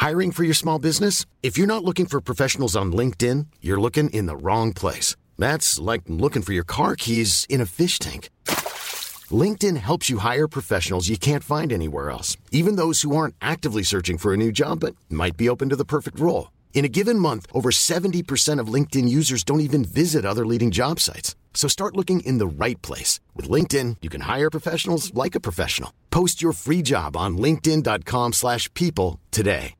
Hiring for your small business? If you're not looking for professionals on LinkedIn, you're looking in the wrong place. That's like looking for your car keys in a fish tank. LinkedIn helps you hire professionals you can't find anywhere else, even those who aren't actively searching for a new job but might be open to the perfect role. In a given month, over 70% of LinkedIn users don't even visit other leading job sites. So start looking in the right place. With LinkedIn, you can hire professionals like a professional. Post your free job on linkedin.com/people today.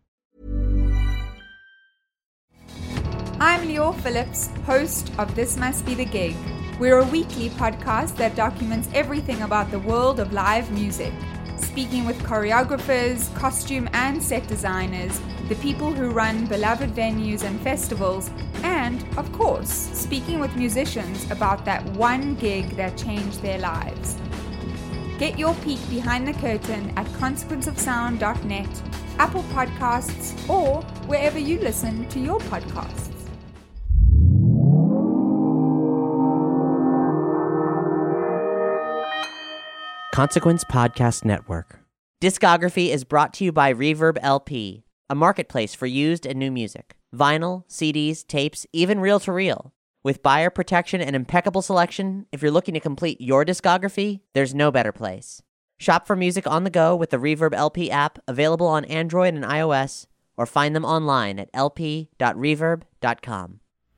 I'm Lior Phillips, host of This Must Be the Gig. We're a weekly podcast that documents everything about the world of live music, speaking with choreographers, costume and set designers, the people who run beloved venues and festivals, and, of course, speaking with musicians about that one gig that changed their lives. Get your peek behind the curtain at consequenceofsound.net, Apple Podcasts, or wherever you listen to your podcasts. Consequence Podcast Network. Discography is brought to you by Reverb LP, a marketplace for used and new music. Vinyl, CDs, tapes, even reel-to-reel. With buyer protection and impeccable selection, if you're looking to complete your discography, there's no better place. Shop for music on the go with the Reverb LP app, available on Android and iOS, or find them online at lp.reverb.com.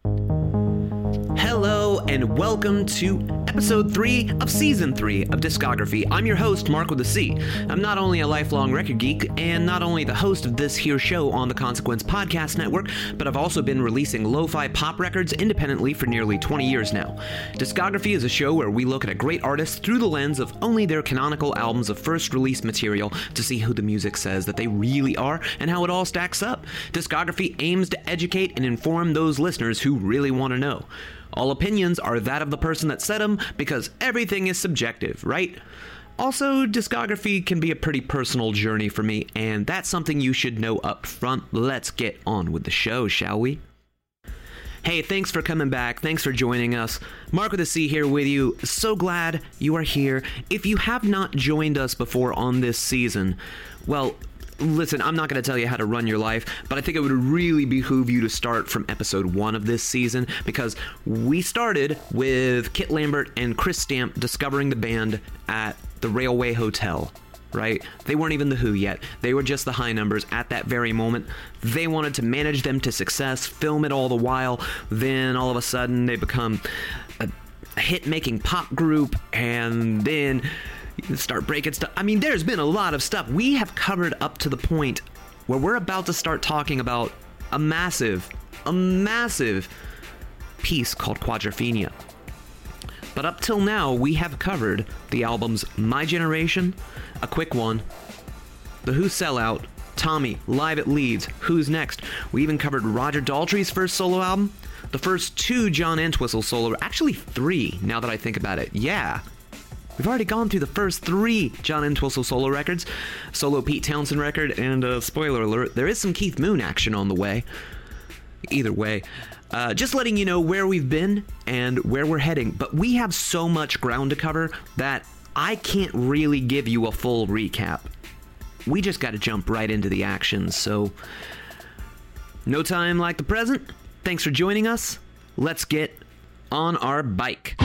Hello and welcome to episode 3 of season 3 of Discography. I'm your host, Mark with a C. I'm not only a lifelong record geek and not only the host of this here show on the Consequence Podcast Network, but I've also been releasing lo-fi pop records independently for nearly 20 years now. Discography is a show where we look at a great artist through the lens of only their canonical albums of first release material to see who the music says that they really are and how it all stacks up. Discography aims to educate and inform those listeners who really want to know. All opinions are that of the person that said them, because everything is subjective, right? Also, discography can be a pretty personal journey for me, and that's something you should know up front. Let's get on with the show, shall we? Hey, thanks for coming back. Thanks for joining us. Mark with a C here with you. So glad you are here. If you have not joined us before on this season, well, listen, I'm not going to tell you how to run your life, but I think it would really behoove you to start from episode 1 of this season, because we started with Kit Lambert and Chris Stamp discovering the band at the Railway Hotel, right? They weren't even the Who yet. They were just the High Numbers at that very moment. They wanted to manage them to success, film it all the while. Then all of a sudden they become a hit-making pop group, and then start breaking stuff. I mean, there's been a lot of stuff we have covered up to the point where we're about to start talking about a massive piece called Quadrophenia. But up till now, we have covered the albums My Generation, A Quick One, The Who Sellout, Tommy, Live at Leeds, Who's Next. We even covered Roger Daltrey's first solo album, the first 2 John Entwistle solo, actually 3 now that I think about it. Yeah. We've already gone through the first 3 John Entwistle solo records, solo Pete Townsend record, and spoiler alert, there is some Keith Moon action on the way. Either way, just letting you know where we've been and where we're heading, but we have so much ground to cover that I can't really give you a full recap. We just got to jump right into the action, so no time like the present. Thanks for joining us. Let's get on our bike.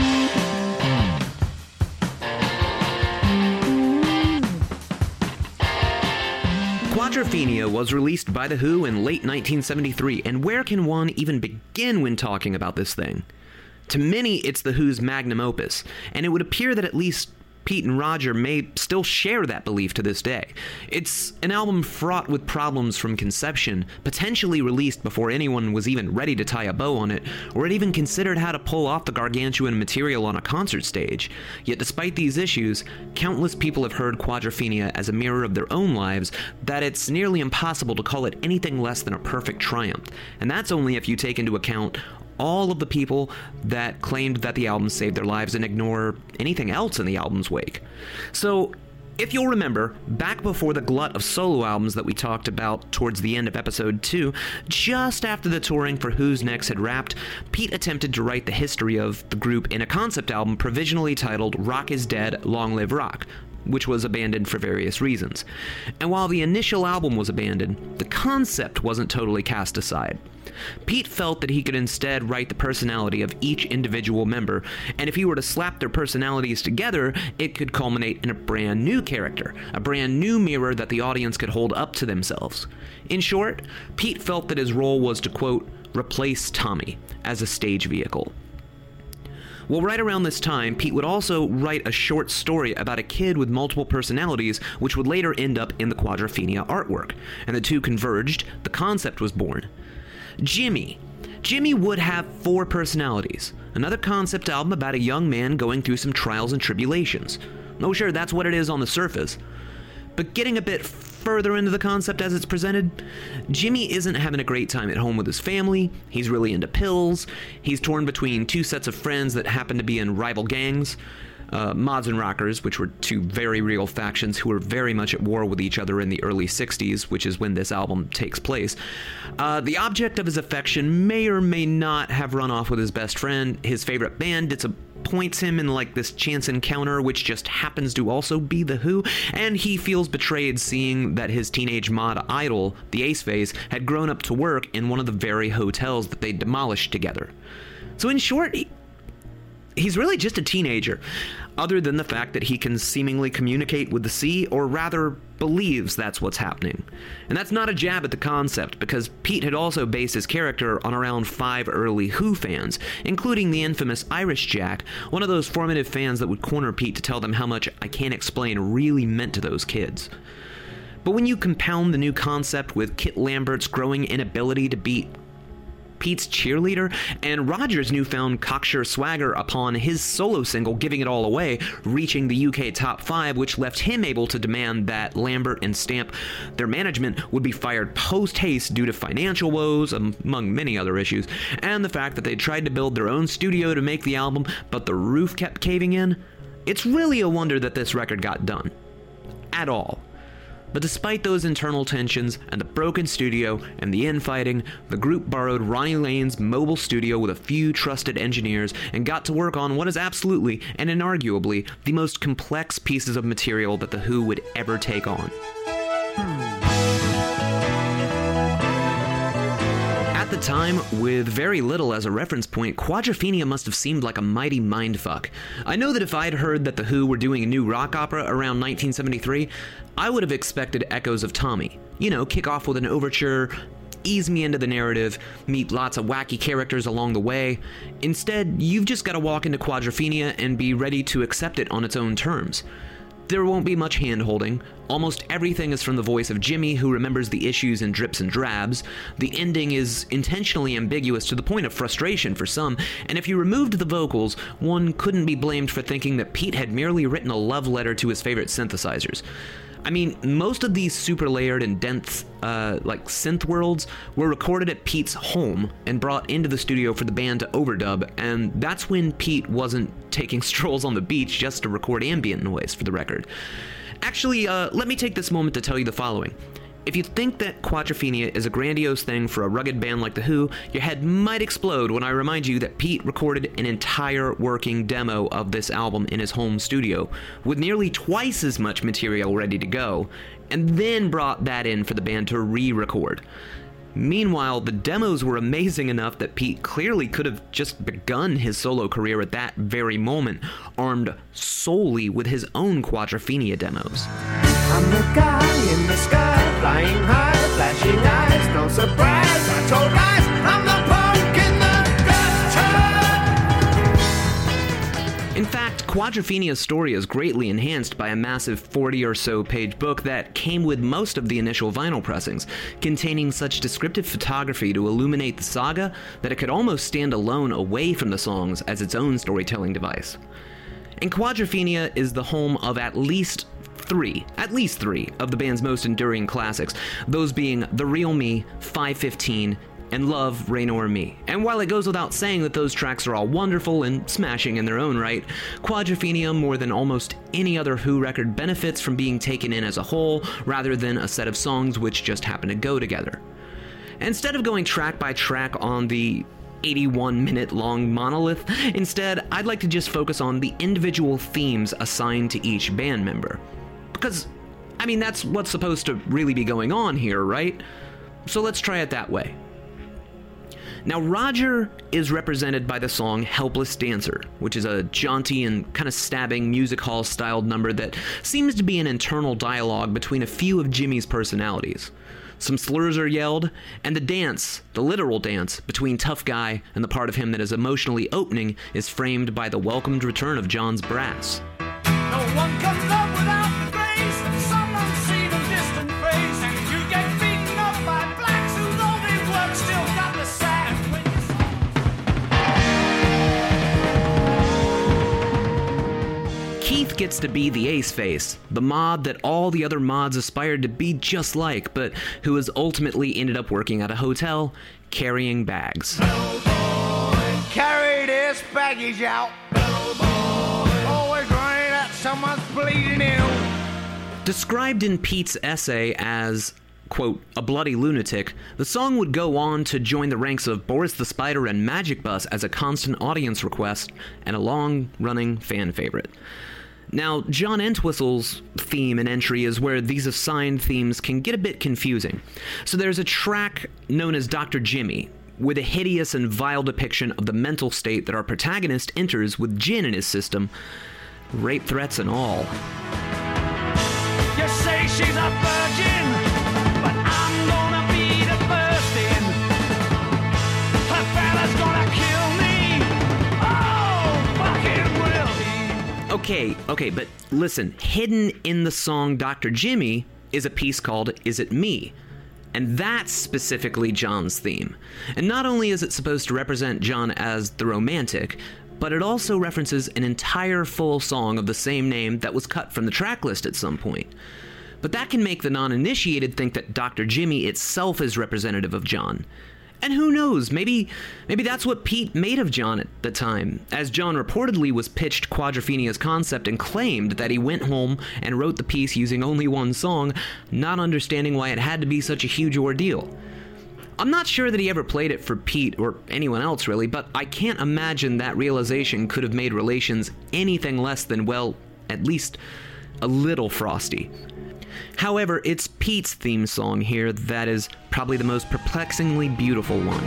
Quadrophenia was released by The Who in late 1973, and where can one even begin when talking about this thing? To many, it's The Who's magnum opus, and it would appear that at least Pete and Roger may still share that belief to this day. It's an album fraught with problems from conception, potentially released before anyone was even ready to tie a bow on it, or had even considered how to pull off the gargantuan material on a concert stage. Yet despite these issues, countless people have heard Quadrophenia as a mirror of their own lives, that it's nearly impossible to call it anything less than a perfect triumph. And that's only if you take into account all of the people that claimed that the album saved their lives and ignore anything else in the album's wake. So, if you'll remember, back before the glut of solo albums that we talked about towards the end of episode 2, just after the touring for Who's Next had wrapped, Pete attempted to write the history of the group in a concept album provisionally titled Rock is Dead, Long Live Rock. which was abandoned for various reasons. And while the initial album was abandoned, the concept wasn't totally cast aside. Pete felt that he could instead write the personality of each individual member, and if he were to slap their personalities together, it could culminate in a brand new character, a brand new mirror that the audience could hold up to themselves. In short, Pete felt that his role was to, quote, replace Tommy as a stage vehicle. Well, right around this time, Pete would also write a short story about a kid with multiple personalities, which would later end up in the Quadrophenia artwork, and the two converged, the concept was born. Jimmy would have 4 personalities, another concept album about a young man going through some trials and tribulations. Oh sure, that's what it is on the surface. But getting a bit further into the concept as it's presented, Jimmy isn't having a great time at home with his family, he's really into pills, he's torn between 2 sets of friends that happen to be in rival gangs, Mods and Rockers, which were 2 very real factions who were very much at war with each other in the early 60s, which is when this album takes place. The object of his affection may or may not have run off with his best friend. His favorite band disappoints him in like this chance encounter, which just happens to also be The Who, and he feels betrayed seeing that his teenage mod idol, the Ace Phase, had grown up to work in one of the very hotels that they demolished together. So in short, he's really just a teenager, other than the fact that he can seemingly communicate with the sea, or rather believes that's what's happening. And that's not a jab at the concept, because Pete had also based his character on around 5 early Who fans, including the infamous Irish Jack, one of those formative fans that would corner Pete to tell them how much I Can't Explain really meant to those kids. But when you compound the new concept with Kit Lambert's growing inability to beat Pete's cheerleader, and Roger's newfound cocksure swagger upon his solo single Giving It All Away, reaching the UK top 5, which left him able to demand that Lambert and Stamp, their management, would be fired post-haste due to financial woes, among many other issues, and the fact that they tried to build their own studio to make the album, but the roof kept caving in, it's really a wonder that this record got done. At all. But despite those internal tensions and the broken studio and the infighting, the group borrowed Ronnie Lane's mobile studio with a few trusted engineers and got to work on what is absolutely and inarguably the most complex pieces of material that The Who would ever take on. At the time, with very little as a reference point, Quadrophenia must have seemed like a mighty mindfuck. I know that if I'd heard that The Who were doing a new rock opera around 1973, I would have expected echoes of Tommy. You know, kick off with an overture, ease me into the narrative, meet lots of wacky characters along the way. Instead, you've just got to walk into Quadrophenia and be ready to accept it on its own terms. There won't be much hand-holding. Almost everything is from the voice of Jimmy, who remembers the issues in drips and drabs. The ending is intentionally ambiguous to the point of frustration for some, and if you removed the vocals, one couldn't be blamed for thinking that Pete had merely written a love letter to his favorite synthesizers. I mean, most of these super layered and dense, synth worlds were recorded at Pete's home and brought into the studio for the band to overdub, and that's when Pete wasn't taking strolls on the beach just to record ambient noise for the record. Actually, let me take this moment to tell you the following. If you think that Quadrophenia is a grandiose thing for a rugged band like The Who, your head might explode when I remind you that Pete recorded an entire working demo of this album in his home studio, with nearly twice as much material ready to go, and then brought that in for the band to re-record. Meanwhile, the demos were amazing enough that Pete clearly could have just begun his solo career at that very moment, armed solely with his own Quadrophenia demos. I'm the guy in the sky, flying high, flashing eyes, no surprise, I told lies, I'm the punk in the gutter. In fact, Quadrophenia's story is greatly enhanced by a massive 40 or so page book that came with most of the initial vinyl pressings, containing such descriptive photography to illuminate the saga that it could almost stand alone away from the songs as its own storytelling device. And Quadrophenia is the home of at least three of the band's most enduring classics, those being The Real Me, 515, and Love, Rain O'er Me. And while it goes without saying that those tracks are all wonderful and smashing in their own right, Quadrophenia, more than almost any other Who record, benefits from being taken in as a whole, rather than a set of songs which just happen to go together. Instead of going track by track on the 81-minute long monolith. Instead, I'd like to just focus on the individual themes assigned to each band member. Because, I mean, that's what's supposed to really be going on here, right? So let's try it that way. Now, Roger is represented by the song Helpless Dancer, which is a jaunty and kind of stabbing music hall-styled number that seems to be an internal dialogue between a few of Jimmy's personalities. Some slurs are yelled, and the dance, the literal dance, between Tough Guy and the part of him that is emotionally opening is framed by the welcomed return of John's brass. No one comes up without the grace of some unseen and distant face. And you get beaten up by blacks who, though they work, still got the sack. Keith gets to be the ace face, the mod that all the other mods aspired to be just like, but who has ultimately ended up working at a hotel, carrying bags. Bellboy, carry this baggage out. Bellboy, always running at someone's bleeding ill. Described in Pete's essay as, quote, a bloody lunatic, the song would go on to join the ranks of Boris the Spider and Magic Bus as a constant audience request and a long-running fan favorite. Now, John Entwistle's theme and entry is where these assigned themes can get a bit confusing. So there's a track known as Dr. Jimmy, with a hideous and vile depiction of the mental state that our protagonist enters with gin in his system, rape threats and all. You say she's a virgin, but I'm gonna be the first in. Her fella's gonna kill me. Oh, fucking will he? Okay, but listen, hidden in the song Dr. Jimmy is a piece called Is It Me? And that's specifically John's theme. And not only is it supposed to represent John as the romantic, but it also references an entire full song of the same name that was cut from the track list at some point. But that can make the non-initiated think that Dr. Jimmy itself is representative of John. And who knows, maybe that's what Pete made of John at the time, as John reportedly was pitched Quadrophenia's concept and claimed that he went home and wrote the piece using only one song, not understanding why it had to be such a huge ordeal. I'm not sure that he ever played it for Pete or anyone else really, but I can't imagine that realization could have made relations anything less than, well, at least a little frosty. However, it's Pete's theme song here that is probably the most perplexingly beautiful one.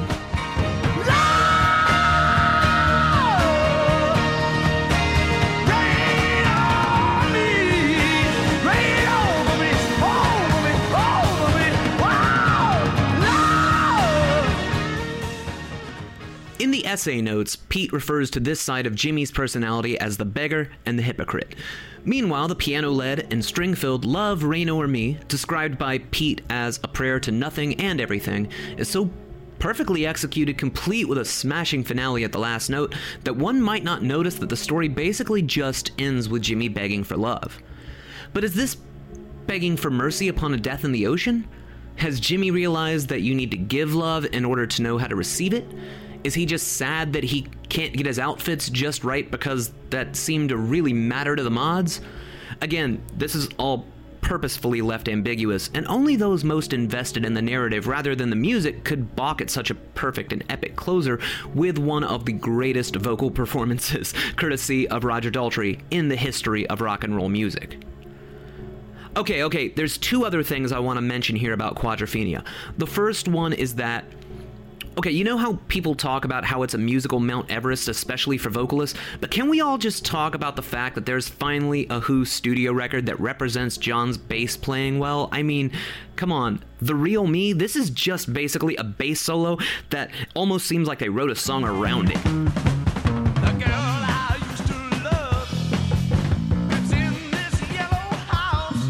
In the essay notes, Pete refers to this side of Jimmy's personality as the beggar and the hypocrite. Meanwhile, the piano-led and string-filled Love, Rain O'er Me, described by Pete as a prayer to nothing and everything, is so perfectly executed, complete with a smashing finale at the last note, that one might not notice that the story basically just ends with Jimmy begging for love. But is this begging for mercy upon a death in the ocean? Has Jimmy realized that you need to give love in order to know how to receive it? Is he just sad that he can't get his outfits just right because that seemed to really matter to the mods? Again, this is all purposefully left ambiguous, and only those most invested in the narrative rather than the music could balk at such a perfect and epic closer with one of the greatest vocal performances, courtesy of Roger Daltrey, in the history of rock and roll music. Okay, there's two other things I want to mention here about Quadrophenia. The first one is that, okay, you know how people talk about how it's a musical Mount Everest, especially for vocalists? But can we all just talk about the fact that there's finally a Who studio record that represents John's bass playing well? I mean, come on, The Real Me, this is just basically a bass solo that almost seems like they wrote a song around it. The girl I used to love lives in this yellow house.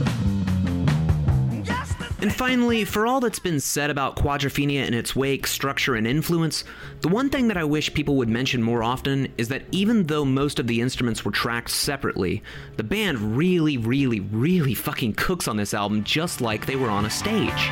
And finally, for all that's been said about Quadrophenia and its wake, structure, and influence, the one thing that I wish people would mention more often is that even though most of the instruments were tracked separately, the band really fucking cooks on this album just like they were on a stage.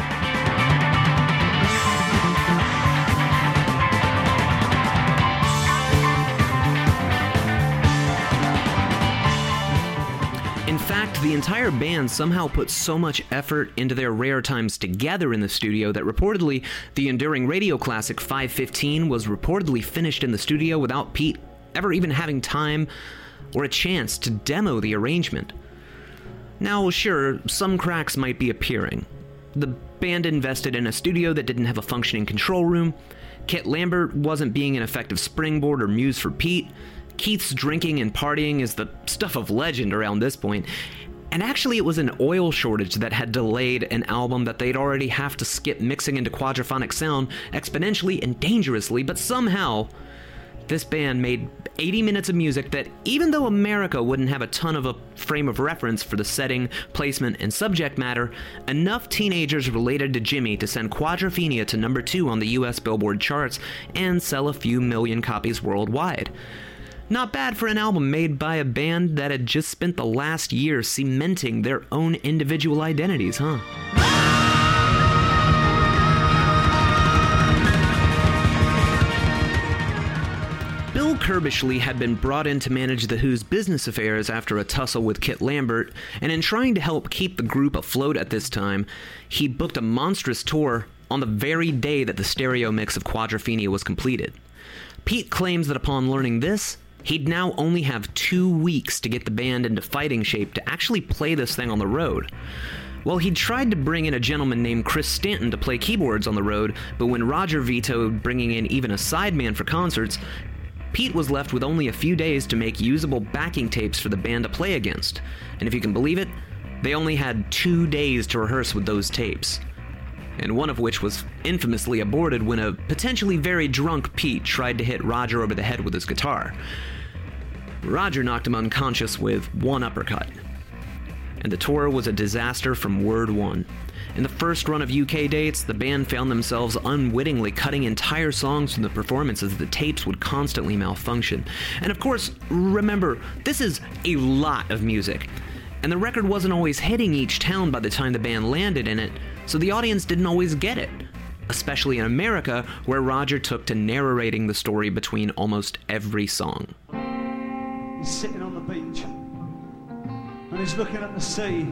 In fact, the the entire band somehow put so much effort into their rare times together in the studio that reportedly the enduring radio classic 515 was reportedly finished in the studio without Pete ever even having time or a chance to demo the arrangement. Now, sure, some cracks might be appearing. The band invested in a studio that didn't have a functioning control room. Kit Lambert wasn't being an effective springboard or muse for Pete. Keith's drinking and partying is the stuff of legend around this point. And actually, it was an oil shortage that had delayed an album that they'd already have to skip mixing into quadraphonic sound exponentially and dangerously, but somehow this band made 80 minutes of music that, even though America wouldn't have a ton of a frame of reference for the setting, placement, and subject matter, enough teenagers related to Jimmy to send Quadrophenia to number 2 on the US Billboard charts and sell a few million copies worldwide. Not bad for an album made by a band that had just spent the last year cementing their own individual identities, huh? Bill Curbishley had been brought in to manage The Who's business affairs after a tussle with Kit Lambert, and in trying to help keep the group afloat at this time, he booked a monstrous tour on the very day that the stereo mix of Quadrophenia was completed. Pete claims that upon learning this, he'd now only have 2 weeks to get the band into fighting shape to actually play this thing on the road. Well, he'd tried to bring in a gentleman named Chris Stanton to play keyboards on the road, but when Roger vetoed bringing in even a sideman for concerts, Pete was left with only a few days to make usable backing tapes for the band to play against. And if you can believe it, they only had 2 days to rehearse with those tapes. And one of which was infamously aborted when a potentially very drunk Pete tried to hit Roger over the head with his guitar. Roger knocked him unconscious with one uppercut. And the tour was a disaster from word one. In the first run of UK dates, the band found themselves unwittingly cutting entire songs from the performances as the tapes would constantly malfunction. And of course, remember, this is a lot of music. And the record wasn't always hitting each town by the time the band landed in it, so the audience didn't always get it. Especially in America, where Roger took to narrating the story between almost every song. He's sitting on the beach, and he's looking at the sea.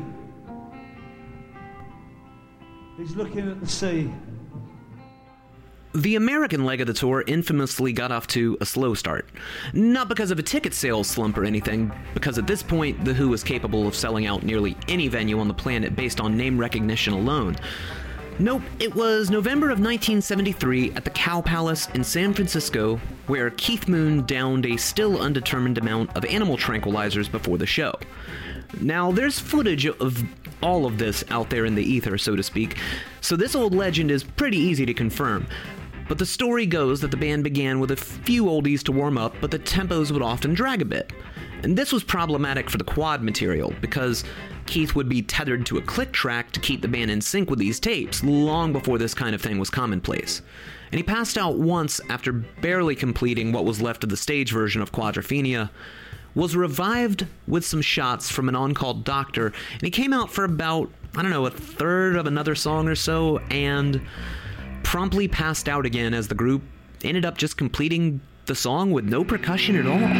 He's looking at the sea. The American leg of the tour infamously got off to a slow start. Not because of a ticket sales slump or anything, because at this point, The Who was capable of selling out nearly any venue on the planet based on name recognition alone. Nope, it was November of 1973 at the Cow Palace in San Francisco, where Keith Moon downed a still undetermined amount of animal tranquilizers before the show. Now, there's footage of all of this out there in the ether, so to speak, so this old legend is pretty easy to confirm. But the story goes that the band began with a few oldies to warm up, but the tempos would often drag a bit. And this was problematic for the quad material, because Keith would be tethered to a click track to keep the band in sync with these tapes, long before this kind of thing was commonplace. And he passed out once after barely completing what was left of the stage version of Quadrophenia, was revived with some shots from an on-call doctor, and he came out for about, a third of another song or so, and promptly passed out again as the group ended up just completing the song with no percussion at all.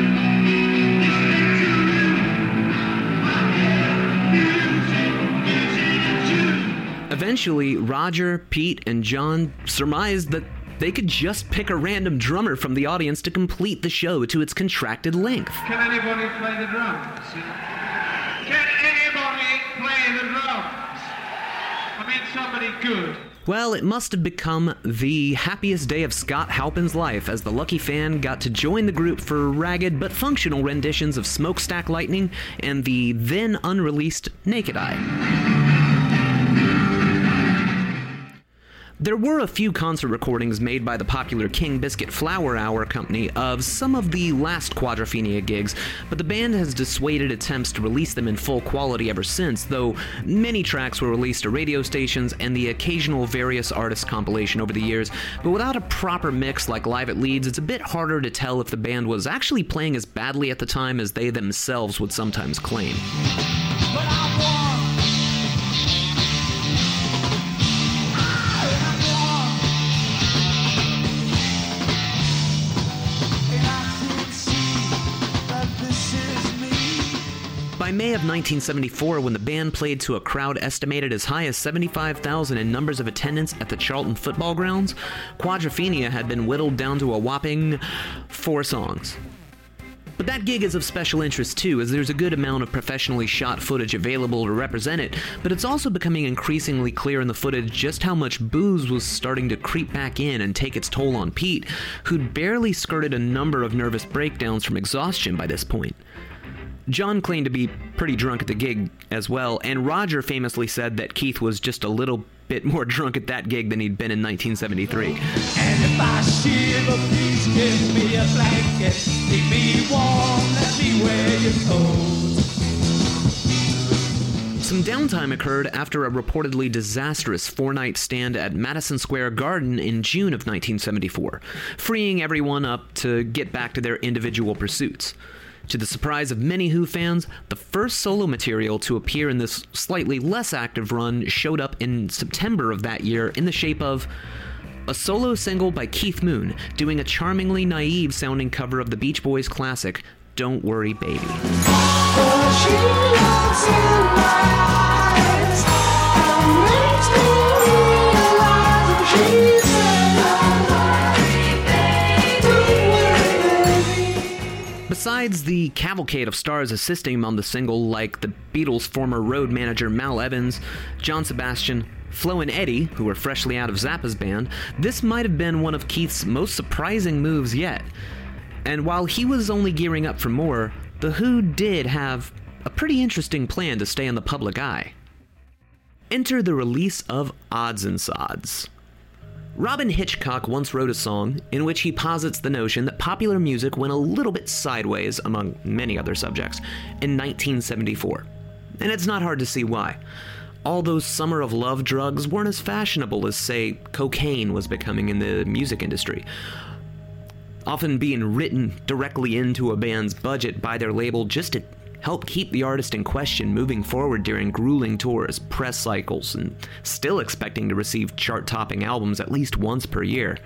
Eventually, Roger, Pete, and John surmised that they could just pick a random drummer from the audience to complete the show to its contracted length. Can anybody play the drums? Can anybody play the drums? I mean, somebody good. Well, it must have become the happiest day of Scott Halpin's life as the lucky fan got to join the group for ragged but functional renditions of Smokestack Lightning and the then unreleased Naked Eye. There were a few concert recordings made by the popular King Biscuit Flower Hour company of some of the last Quadrophenia gigs, but the band has dissuaded attempts to release them in full quality ever since, though many tracks were released to radio stations and the occasional various artists compilation over the years, but without a proper mix like Live at Leeds, it's a bit harder to tell if the band was actually playing as badly at the time as they themselves would sometimes claim. But I want By May of 1974, when the band played to a crowd estimated as high as 75,000 in numbers of attendance at the Charlton football grounds, Quadrophenia had been whittled down to a whopping 4 songs. But that gig is of special interest too, as there's a good amount of professionally shot footage available to represent it, but it's also becoming increasingly clear in the footage just how much booze was starting to creep back in and take its toll on Pete, who'd barely skirted a number of nervous breakdowns from exhaustion by this point. John claimed to be pretty drunk at the gig as well, and Roger famously said that Keith was just a little bit more drunk at that gig than he'd been in 1973. And if I shiver, please give me a blanket. Keep me warm, let me wear your coat. Some downtime occurred after a reportedly disastrous 4-night stand at Madison Square Garden in June of 1974, freeing everyone up to get back to their individual pursuits. To the surprise of many Who fans, the first solo material to appear in this slightly less active run showed up in September of that year in the shape of a solo single by Keith Moon, doing a charmingly naive-sounding cover of the Beach Boys classic, Don't Worry Baby. Besides the cavalcade of stars assisting him on the single, like the Beatles' former road manager Mal Evans, John Sebastian, Flo and Eddie, who were freshly out of Zappa's band, this might have been one of Keith's most surprising moves yet. And while he was only gearing up for more, the Who did have a pretty interesting plan to stay in the public eye. Enter the release of Odds and Sods. Robin Hitchcock once wrote a song in which he posits the notion that popular music went a little bit sideways, among many other subjects, in 1974. And it's not hard to see why. All those summer of love drugs weren't as fashionable as, say, cocaine was becoming in the music industry, often being written directly into a band's budget by their label just to help keep the artist in question moving forward during grueling tours, press cycles, and still expecting to receive chart-topping albums at least once per year.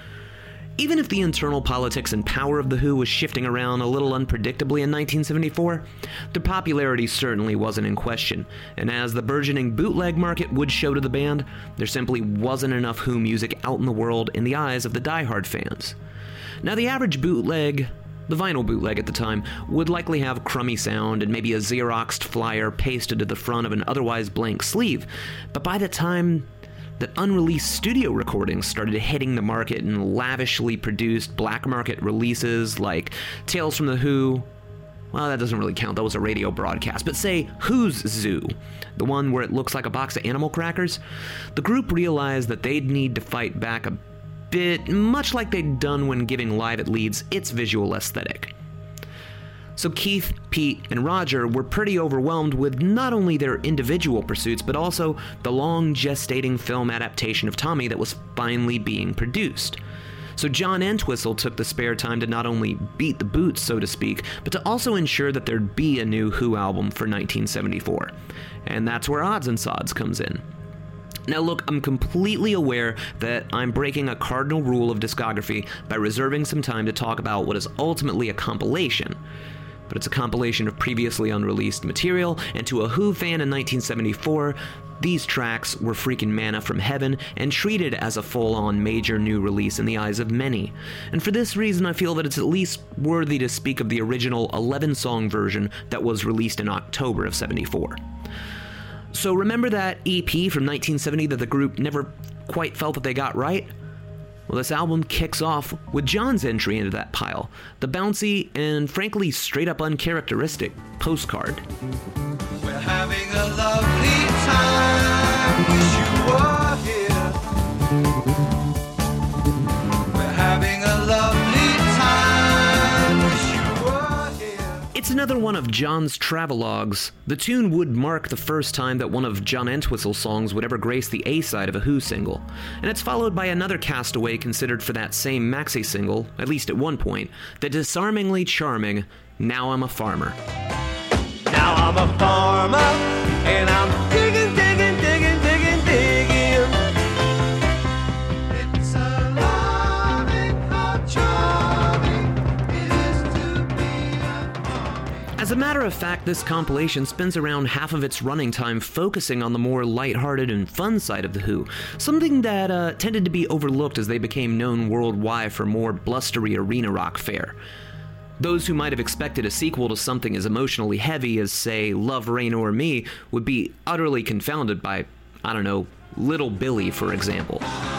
Even if the internal politics and power of The Who was shifting around a little unpredictably in 1974, their popularity certainly wasn't in question, and as the burgeoning bootleg market would show to the band, there simply wasn't enough Who music out in the world in the eyes of the diehard fans. Now, the average bootleg, the vinyl bootleg at the time, would likely have crummy sound and maybe a Xeroxed flyer pasted to the front of an otherwise blank sleeve, but by the time that unreleased studio recordings started hitting the market in lavishly produced black market releases like Tales from the Who, well, that doesn't really count, that was a radio broadcast, but say Who's Zoo, the one where it looks like a box of animal crackers, the group realized that they'd need to fight back a bit, much like they'd done when giving Live at Leeds its visual aesthetic. So Keith, Pete, and Roger were pretty overwhelmed with not only their individual pursuits, but also the long gestating film adaptation of Tommy that was finally being produced. So John Entwistle took the spare time to not only beat the boots, so to speak, but to also ensure that there'd be a new Who album for 1974. And that's where Odds and Sods comes in. Now look, I'm completely aware that I'm breaking a cardinal rule of discography by reserving some time to talk about what is ultimately a compilation. But it's a compilation of previously unreleased material, and to a Who fan in 1974, these tracks were freaking manna from heaven and treated as a full-on major new release in the eyes of many. And for this reason, I feel that it's at least worthy to speak of the original 11-song version that was released in October of 74. So remember that EP from 1970 that the group never quite felt that they got right? Well, this album kicks off with John's entry into that pile, the bouncy and frankly straight up uncharacteristic Postcard. We're having a lovely time, wish you were here. We're having a lovely time, wish you were here. It's another one of John's travelogues. The tune would mark the first time that one of John Entwistle's songs would ever grace the A-side of a Who single, and it's followed by another castaway considered for that same maxi single, at least at one point, the disarmingly charming Now I'm a Farmer. Now I'm a farmer, and I'm digging, digging, digging, digging, digging. It's a loving, how charming it is to be a farmer. As a matter of fact, this compilation spends around half of its running time focusing on the more lighthearted and fun side of The Who, something that tended to be overlooked as they became known worldwide for more blustery arena rock fare. Those who might have expected a sequel to something as emotionally heavy as, say, Love, Rain or Me would be utterly confounded by, I don't know, Little Billy, for example.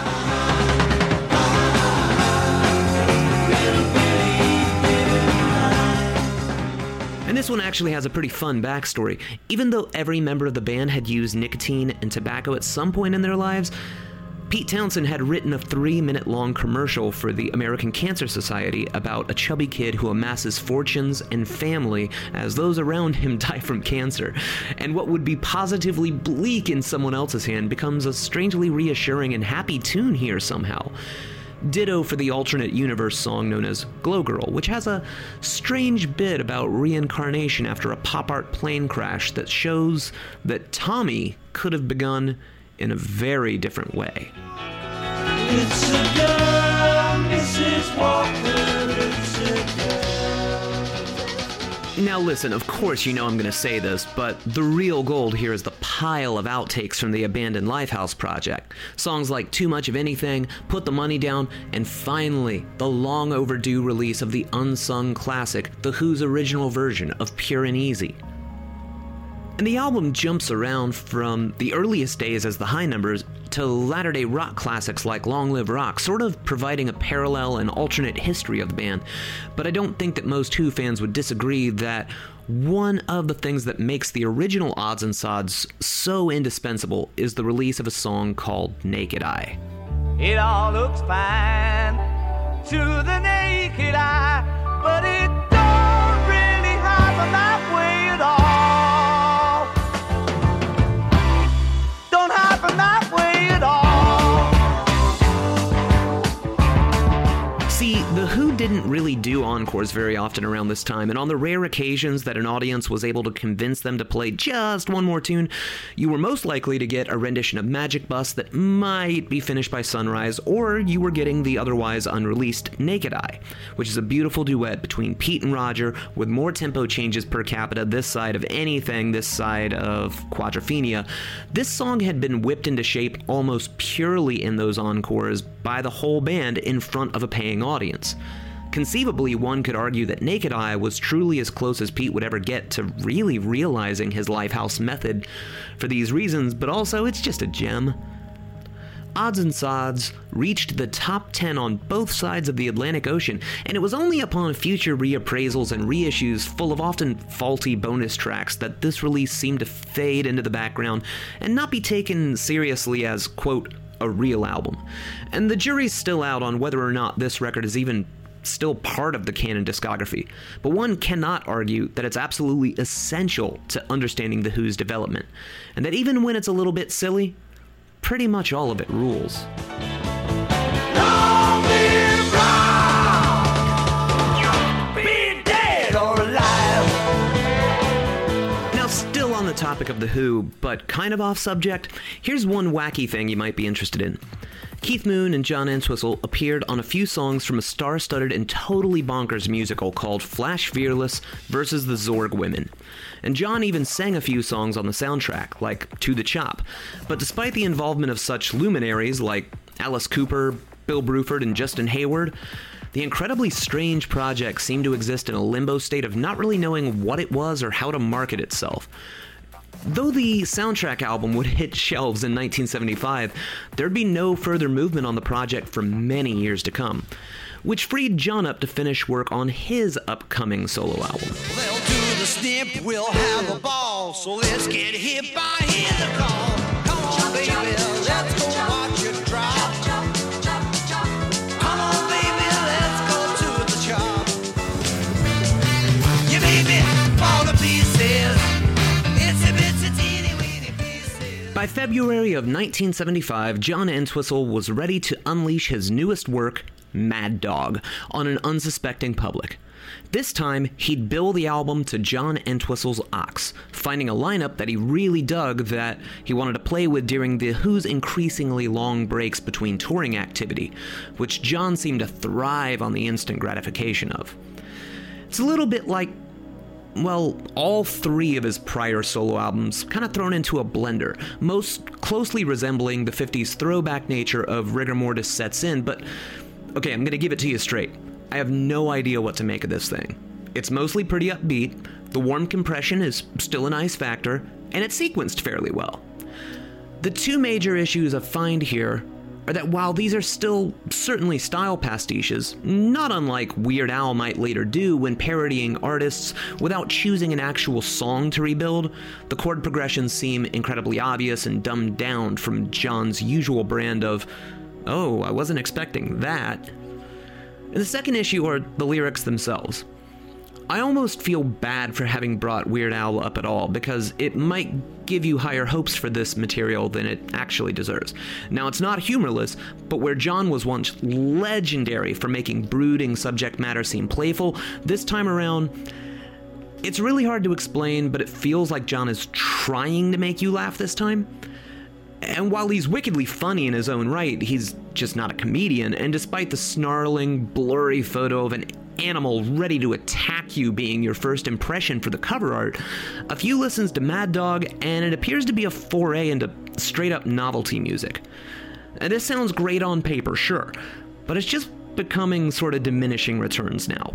And this one actually has a pretty fun backstory. Even though every member of the band had used nicotine and tobacco at some point in their lives, Pete Townshend had written a 3-minute-long commercial for the American Cancer Society about a chubby kid who amasses fortunes and family as those around him die from cancer. And what would be positively bleak in someone else's hand becomes a strangely reassuring and happy tune here somehow. Ditto for the alternate universe song known as Glow Girl, which has a strange bit about reincarnation after a pop art plane crash that shows that Tommy could have begun in a very different way. It's a girl, Mrs. Walker, it's a girl. Now listen, of course you know I'm going to say this, but the real gold here is the pile of outtakes from the abandoned Lifehouse project. Songs like Too Much of Anything, Put the Money Down, and finally, the long overdue release of the unsung classic, The Who's original version of Pure and Easy. And the album jumps around from the earliest days as the High Numbers to latter-day rock classics like Long Live Rock, sort of providing a parallel and alternate history of the band. But I don't think that most Who fans would disagree that one of the things that makes the original Odds and Sods so indispensable is the release of a song called Naked Eye. It all looks fine to the naked eye, but it don't really happen that way at all. Don't happen that way at all. See, The Who didn't really do encores very often around this time, and on the rare occasions that an audience was able to convince them to play just one more tune, you were most likely to get a rendition of Magic Bus that might be finished by Sunrise, or you were getting the otherwise unreleased Naked Eye, which is a beautiful duet between Pete and Roger with more tempo changes per capita this side of anything this side of Quadrophenia. This song had been whipped into shape almost purely in those encores by the whole band in front of a paying audience. Conceivably, one could argue that Naked Eye was truly as close as Pete would ever get to really realizing his Lifehouse method for these reasons, but also it's just a gem. Odds and Sods reached the top 10 on both sides of the Atlantic Ocean, and it was only upon future reappraisals and reissues full of often faulty bonus tracks that this release seemed to fade into the background and not be taken seriously as, quote, a real album. And the jury's still out on whether or not this record is even still part of the canon discography, but one cannot argue that it's absolutely essential to understanding The Who's development, and that even when it's a little bit silly, pretty much all of it rules. Long live rock, be dead or alive. Now, still on the topic of The Who, but kind of off subject, here's one wacky thing you might be interested in. Keith Moon and John Entwistle appeared on a few songs from a star-studded and totally bonkers musical called Flash Fearless versus the Zorg Women. And John even sang a few songs on the soundtrack, like To the Chop. But despite the involvement of such luminaries like Alice Cooper, Bill Bruford, and Justin Hayward, the incredibly strange project seemed to exist in a limbo state of not really knowing what it was or how to market itself. Though the soundtrack album would hit shelves in 1975, there'd be no further movement on the project for many years to come, which freed John up to finish work on his upcoming solo album. They'll do the snip, we'll have a ball, so let's get hit by hear the call. Come on, baby, let's go watch it drop. Come on, baby, let's go to the chop. You made me fall to pieces. By February of 1975, John Entwistle was ready to unleash his newest work, Mad Dog, on an unsuspecting public. This time, he'd bill the album to John Entwistle's Ox, finding a lineup that he really dug that he wanted to play with during The Who's increasingly long breaks between touring activity, which John seemed to thrive on the instant gratification of. It's a little bit like well, all three of his prior solo albums kind of thrown into a blender, most closely resembling the 50s throwback nature of Rigor Mortis Sets In, but okay, I'm gonna give it to you straight. I have no idea what to make of this thing. It's mostly pretty upbeat, the warm compression is still a nice factor, and it's sequenced fairly well. The two major issues I find here are that while these are still certainly style pastiches, not unlike Weird Al might later do when parodying artists without choosing an actual song to rebuild, the chord progressions seem incredibly obvious and dumbed down from John's usual brand of, oh, I wasn't expecting that. And the second issue are the lyrics themselves. I almost feel bad for having brought Weird Al up at all, because it might give you higher hopes for this material than it actually deserves. Now, it's not humorless, but where John was once legendary for making brooding subject matter seem playful, this time around, it's really hard to explain, but it feels like John is trying to make you laugh this time. And while he's wickedly funny in his own right, he's just not a comedian, and despite the snarling, blurry photo of an animal ready to attack you being your first impression for the cover art, a few listens to Mad Dog, and it appears to be a foray into straight-up novelty music. And this sounds great on paper, sure, but it's just becoming sort of diminishing returns now.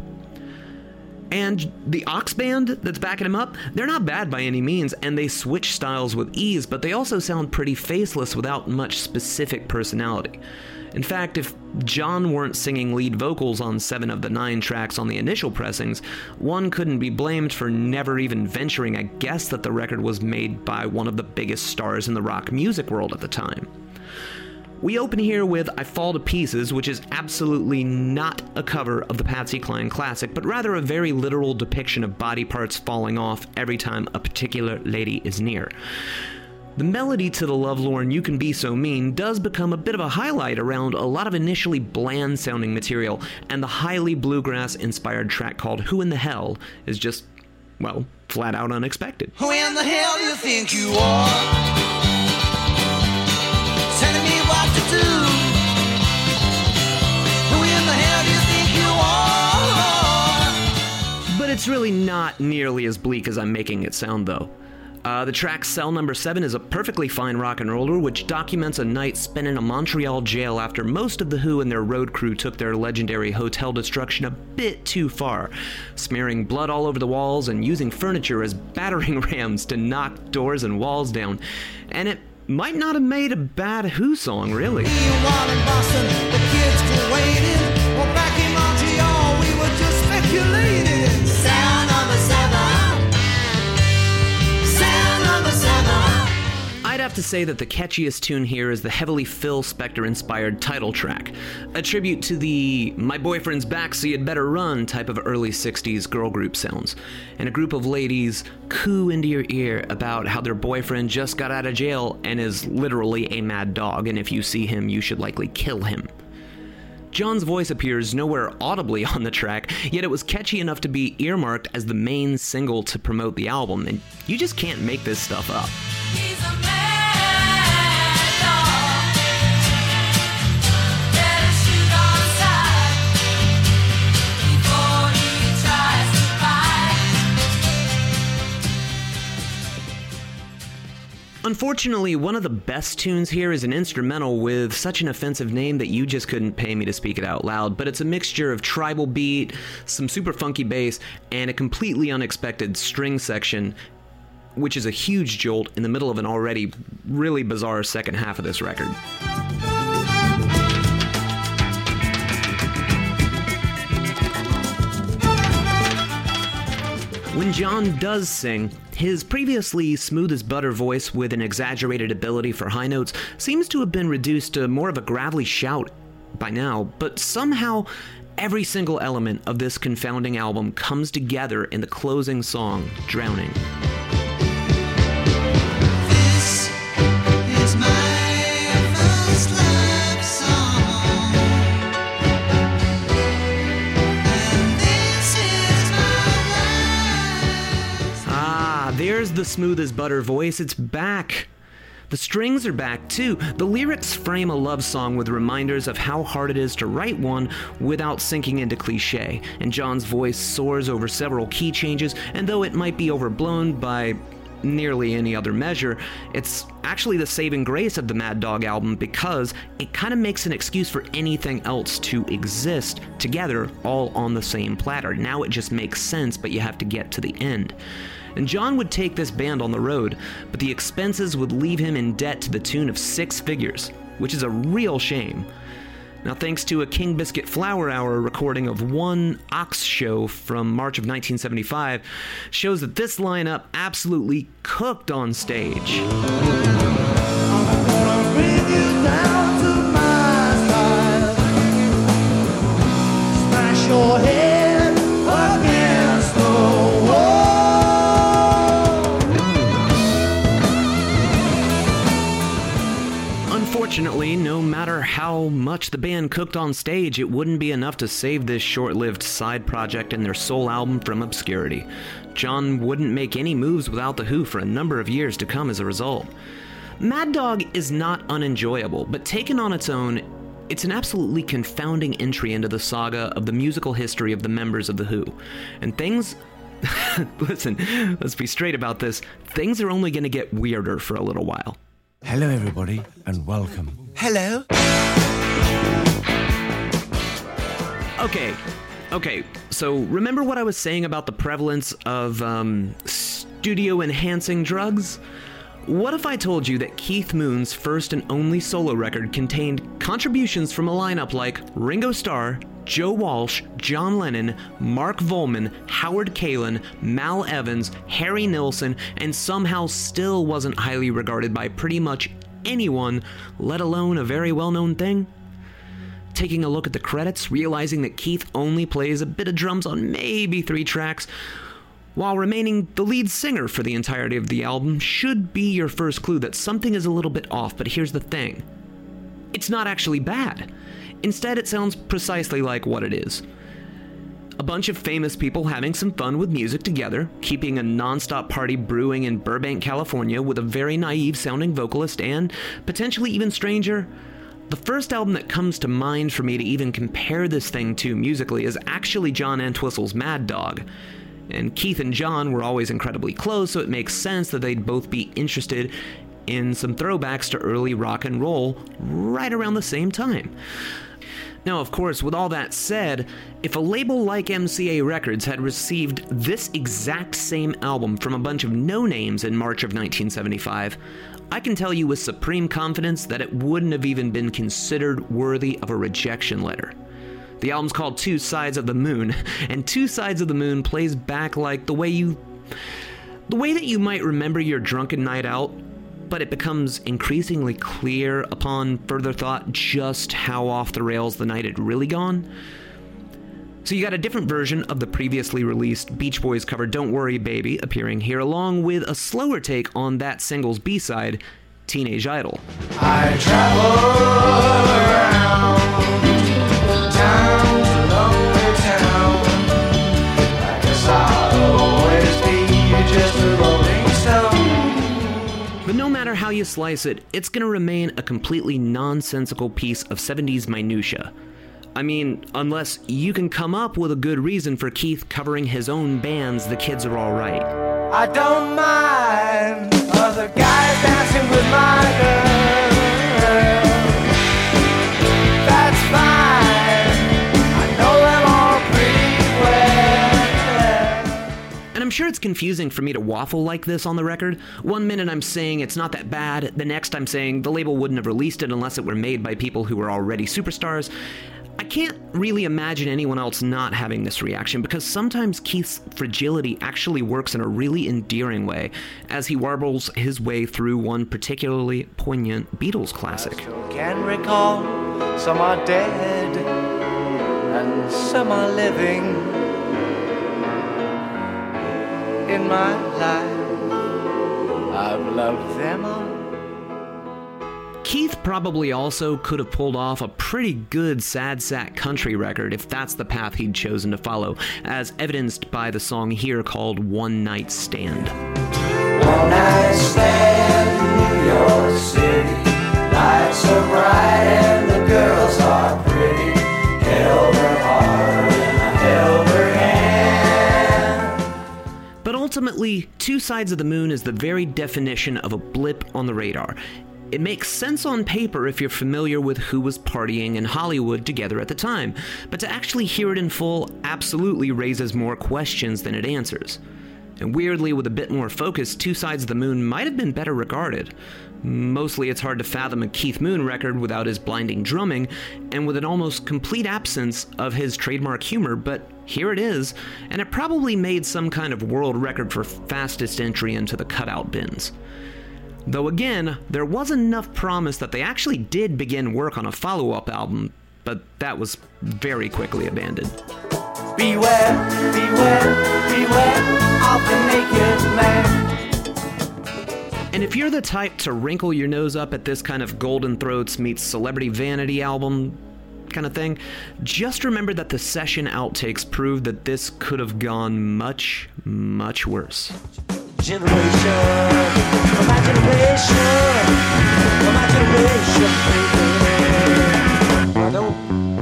And the Ox Band that's backing him up, they're not bad by any means, and they switch styles with ease, but they also sound pretty faceless without much specific personality. In fact, if John weren't singing lead vocals on 7 of the 9 tracks on the initial pressings, one couldn't be blamed for never even venturing a guess that the record was made by one of the biggest stars in the rock music world at the time. We open here with I Fall to Pieces, which is absolutely not a cover of the Patsy Cline classic, but rather a very literal depiction of body parts falling off every time a particular lady is near. The melody to the lovelorn You Can Be So Mean does become a bit of a highlight around a lot of initially bland-sounding material, and the highly bluegrass-inspired track called Who in the Hell is just, well, flat out unexpected. Who in the hell do you think you are? Telling me what to do. Who in the hell do you think you are? But it's really not nearly as bleak as I'm making it sound, though. The track Cell Number 7 is a perfectly fine rock and roller, which documents a night spent in a Montreal jail after most of the Who and their road crew took their legendary hotel destruction a bit too far, smearing blood all over the walls and using furniture as battering rams to knock doors and walls down. And it might not have made a bad Who song, really. In Boston, the kids were waiting. Well, back in Montreal, we were just speculating. Cell number 7. Cell number 7. I'd have to say that the catchiest tune here is the heavily Phil Spector-inspired title track, a tribute to the "my boyfriend's back so you'd better run" type of early 60s girl group sounds, and a group of ladies coo into your ear about how their boyfriend just got out of jail and is literally a mad dog, and if you see him, you should likely kill him. John's voice appears nowhere audibly on the track, yet it was catchy enough to be earmarked as the main single to promote the album, and you just can't make this stuff up. He's a mad dog. Better shoot on sight before he tries to bite. Unfortunately, one of the best tunes here is an instrumental with such an offensive name that you just couldn't pay me to speak it out loud, but it's a mixture of tribal beat, some super funky bass, and a completely unexpected string section, which is a huge jolt in the middle of an already really bizarre second half of this record. When John does sing, his previously smooth as butter voice with an exaggerated ability for high notes seems to have been reduced to more of a gravelly shout by now, but somehow every single element of this confounding album comes together in the closing song, Drowning. This is my first love song, and this is my life. There's the smooth as butter voice. It's back. The strings are back too. The lyrics frame a love song with reminders of how hard it is to write one without sinking into cliche, and John's voice soars over several key changes, and though it might be overblown by nearly any other measure, it's actually the saving grace of the Mad Dog album because it kind of makes an excuse for anything else to exist together all on the same platter. Now it just makes sense, but you have to get to the end. And John would take this band on the road, but the expenses would leave him in debt to the tune of 6 figures, which is a real shame. Now, thanks to a King Biscuit Flower Hour recording of one Ox show from March of 1975, shows that this lineup absolutely cooked on stage. Unfortunately, no matter how much the band cooked on stage, it wouldn't be enough to save this short-lived side project and their sole album from obscurity. John wouldn't make any moves without The Who for a number of years to come as a result. Mad Dog is not unenjoyable, but taken on its own, it's an absolutely confounding entry into the saga of the musical history of the members of The Who. And things... listen, let's be straight about this. Things are only going to get weirder for a little while. Hello, everybody, and welcome. Hello. Okay, so remember what I was saying about the prevalence of, studio-enhancing drugs? What if I told you that Keith Moon's first and only solo record contained contributions from a lineup like Ringo Starr, Joe Walsh, John Lennon, Mark Volman, Howard Kalin, Mal Evans, Harry Nilsson, and somehow still wasn't highly regarded by pretty much anyone, let alone a very well-known thing? Taking a look at the credits, realizing that Keith only plays a bit of drums on maybe 3 tracks, while remaining the lead singer for the entirety of the album, should be your first clue that something is a little bit off. But here's the thing. It's not actually bad. Instead, it sounds precisely like what it is. A bunch of famous people having some fun with music together, keeping a non-stop party brewing in Burbank, California, with a very naive-sounding vocalist, and, potentially even stranger, the first album that comes to mind for me to even compare this thing to musically is actually John Entwistle's Mad Dog. And Keith and John were always incredibly close, so it makes sense that they'd both be interested in some throwbacks to early rock and roll right around the same time. Now, of course, with all that said, if a label like MCA Records had received this exact same album from a bunch of no-names in March of 1975, I can tell you with supreme confidence that it wouldn't have even been considered worthy of a rejection letter. The album's called Two Sides of the Moon, and Two Sides of the Moon plays back like the way that you might remember your drunken night out, but it becomes increasingly clear upon further thought just how off the rails the night had really gone. So you got a different version of the previously released Beach Boys cover Don't Worry Baby appearing here, along with a slower take on that single's B-side, Teenage Idol. I travel around town to lonely town. I guess I'll always be just a rolling stone. But no matter how you slice it, it's going to remain a completely nonsensical piece of 70s minutia. I mean, unless you can come up with a good reason for Keith covering his own band's The Kids Are All Right. I don't mind other guys dancing with my girl. That's fine. I know them all pretty well. And I'm sure it's confusing for me to waffle like this on the record. One minute I'm saying it's not that bad, the next I'm saying the label wouldn't have released it unless it were made by people who were already superstars. I can't really imagine anyone else not having this reaction, because sometimes Keith's fragility actually works in a really endearing way as he warbles his way through one particularly poignant Beatles classic. I still can recall, some are dead and some are living in my life. I've loved them all. Keith probably also could have pulled off a pretty good sad sack country record if that's the path he'd chosen to follow, as evidenced by the song here called One Night Stand. One night stand. New York City. Lights are bright and the girls are pretty. Held her heart and I held her hand. But ultimately, Two Sides of the Moon is the very definition of a blip on the radar. It makes sense on paper if you're familiar with who was partying in Hollywood together at the time, but to actually hear it in full absolutely raises more questions than it answers. And weirdly, with a bit more focus, Two Sides of the Moon might have been better regarded. Mostly it's hard to fathom a Keith Moon record without his blinding drumming, and with an almost complete absence of his trademark humor, but here it is, and it probably made some kind of world record for fastest entry into the cutout bins. Though again, there was enough promise that they actually did begin work on a follow-up album, but that was very quickly abandoned. Beware, beware, beware of the naked man. And if you're the type to wrinkle your nose up at this kind of Golden Throats meets Celebrity Vanity album kind of thing, just remember that the session outtakes prove that this could have gone much, much worse. Generation, for my generation, for my generation, baby. I don't.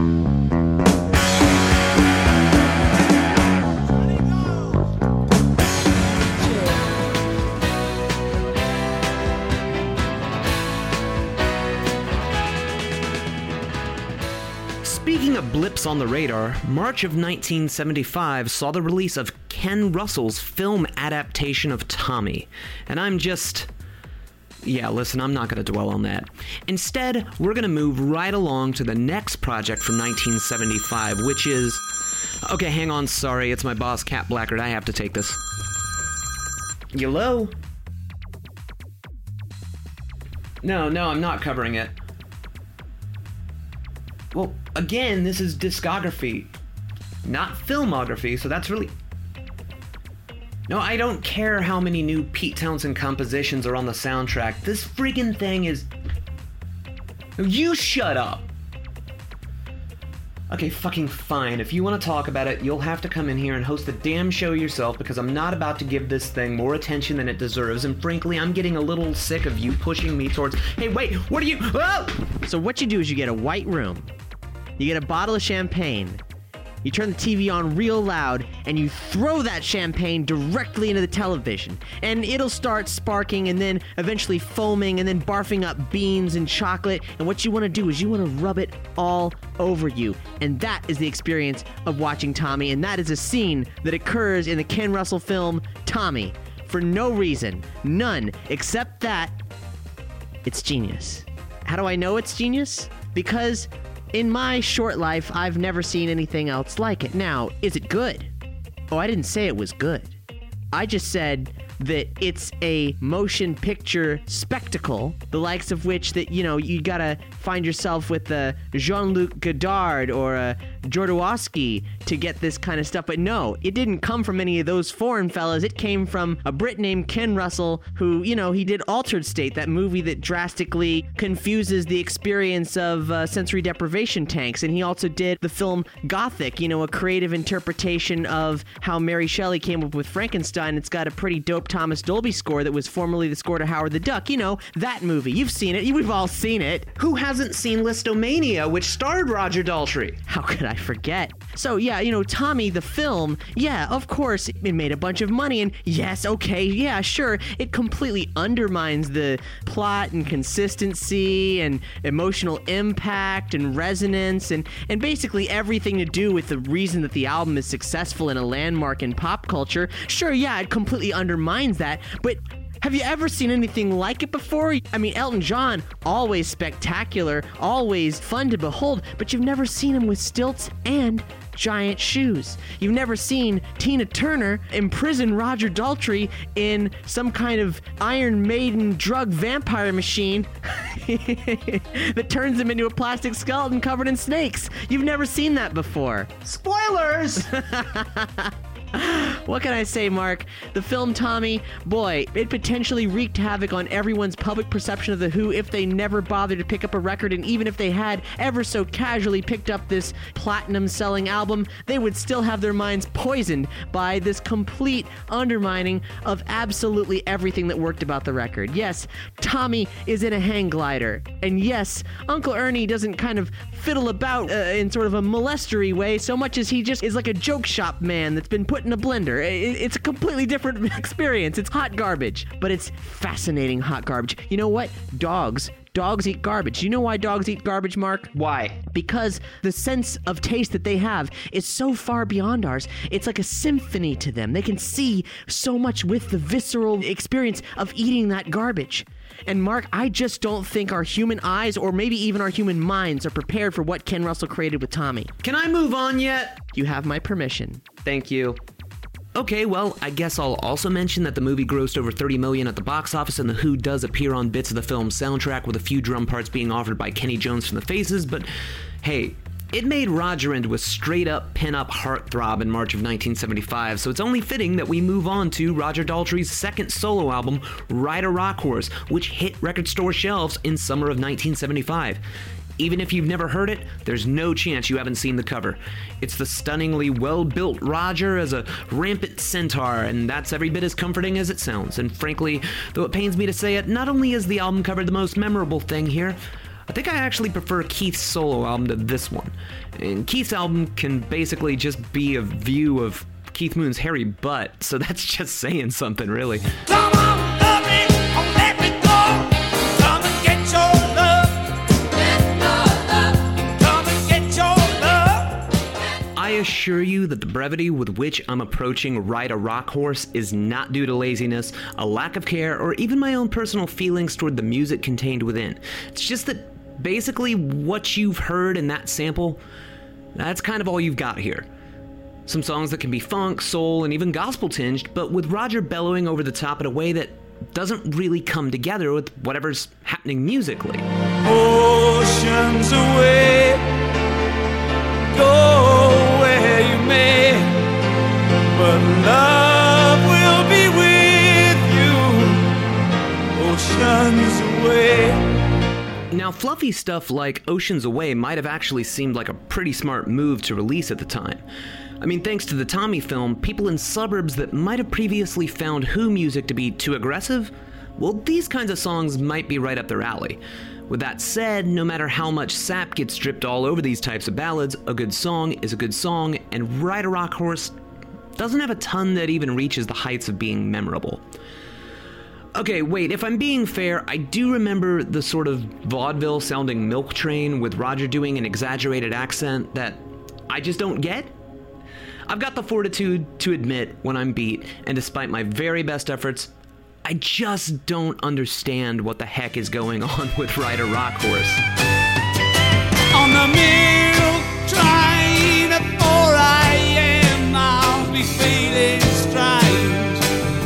Speaking of blips on the radar, March of 1975 saw the release of Ken Russell's film adaptation of Tommy. And I'm not going to dwell on that. Instead, we're going to move right along to the next project from 1975, which is... Okay, hang on, sorry, it's my boss, Cat Blackard, I have to take this. Hello? No, I'm not covering it. Well, again, this is discography, not filmography, so that's really... No, I don't care how many new Pete Townsend compositions are on the soundtrack. This friggin' thing is... You shut up! Okay, fucking fine. If you want to talk about it, you'll have to come in here and host the damn show yourself, because I'm not about to give this thing more attention than it deserves, and frankly, I'm getting a little sick of you pushing me towards... Hey, wait, what are you... Oh! So what you do is you get a white room, you get a bottle of champagne, you turn the TV on real loud, and you throw that champagne directly into the television. And it'll start sparking and then eventually foaming and then barfing up beans and chocolate. And what you want to do is you want to rub it all over you. And that is the experience of watching Tommy. And that is a scene that occurs in the Ken Russell film Tommy. For no reason. None. Except that it's genius. How do I know it's genius? Because... in my short life, I've never seen anything else like it. Now, is it good? Oh, I didn't say it was good. I just said that it's a motion picture spectacle, the likes of which that, you gotta find yourself with a Jean-Luc Godard or a Jodorowsky to get this kind of stuff. But no, it didn't come from any of those foreign fellas. It came from a Brit named Ken Russell who, he did Altered State, that movie that drastically confuses the experience of sensory deprivation tanks. And he also did the film Gothic, a creative interpretation of how Mary Shelley came up with Frankenstein. It's got a pretty dope Thomas Dolby score that was formerly the score to Howard the Duck. That movie. You've seen it. We've all seen it. Who hasn't seen Listomania, which starred Roger Daltrey? How could I forget? So, yeah, Tommy, the film, yeah, of course, it made a bunch of money, and yes, okay, yeah, sure, it completely undermines the plot and consistency and emotional impact and resonance and basically everything to do with the reason that the album is successful and a landmark in pop culture. Sure, yeah, it completely undermines that, but have you ever seen anything like it before? I mean, Elton John, always spectacular, always fun to behold, but you've never seen him with stilts and giant shoes. You've never seen Tina Turner imprison Roger Daltrey in some kind of Iron Maiden drug vampire machine that turns him into a plastic skeleton covered in snakes. You've never seen that before. Spoilers! What can I say, Mark? The film Tommy, boy, it potentially wreaked havoc on everyone's public perception of The Who if they never bothered to pick up a record, and even if they had ever so casually picked up this platinum-selling album, they would still have their minds poisoned by this complete undermining of absolutely everything that worked about the record. Yes, Tommy is in a hang glider, and yes, Uncle Ernie doesn't kind of fiddle about in sort of a molestery way so much as he just is like a joke shop man that's been put in a blender. It's a completely different experience. It's hot garbage, but it's fascinating hot garbage. You know what? Dogs eat garbage. You know why dogs eat garbage, Mark? Why? Because the sense of taste that they have is so far beyond ours. It's like a symphony to them. They can see so much with the visceral experience of eating that garbage. And Mark, I just don't think our human eyes, or maybe even our human minds, are prepared for what Ken Russell created with Tommy. Can I move on yet? You have my permission. Thank you. Okay, well, I guess I'll also mention that the movie grossed over $30 million at the box office, and The Who does appear on bits of the film's soundtrack, with a few drum parts being offered by Kenny Jones from The Faces, but hey, it made Roger into a straight-up pin-up heartthrob in March of 1975, so it's only fitting that we move on to Roger Daltrey's second solo album, Ride a Rock Horse, which hit record store shelves in summer of 1975. Even if you've never heard it, there's no chance you haven't seen the cover. It's the stunningly well-built Roger as a rampant centaur, and that's every bit as comforting as it sounds. And frankly, though it pains me to say it, not only is the album cover the most memorable thing here, I think I actually prefer Keith's solo album to this one. And Keith's album can basically just be a view of Keith Moon's hairy butt, so that's just saying something, really. Come on, love me, oh, let me go. Come and get your love. Come and get your love. I assure you that the brevity with which I'm approaching Ride a Rock Horse is not due to laziness, a lack of care, or even my own personal feelings toward the music contained within. It's just that basically what you've heard in that sample, that's kind of all you've got here. Some songs that can be funk, soul, and even gospel-tinged, but with Roger bellowing over the top in a way that doesn't really come together with whatever's happening musically. Oceans away, go where you may, but love will be with you. Oceans away. Now, fluffy stuff like Oceans Away might have actually seemed like a pretty smart move to release at the time. I mean, thanks to the Tommy film, people in suburbs that might have previously found Who music to be too aggressive, well, these kinds of songs might be right up their alley. With that said, no matter how much sap gets dripped all over these types of ballads, a good song is a good song, and Ride a Rock Horse doesn't have a ton that even reaches the heights of being memorable. Okay, wait, if I'm being fair, I do remember the sort of vaudeville-sounding Milk Train with Roger doing an exaggerated accent that I just don't get. I've got the fortitude to admit when I'm beat, and despite my very best efforts, I just don't understand what the heck is going on with Ride a Rock Horse. On the milk train at 4 a.m. I'll be feeling strange.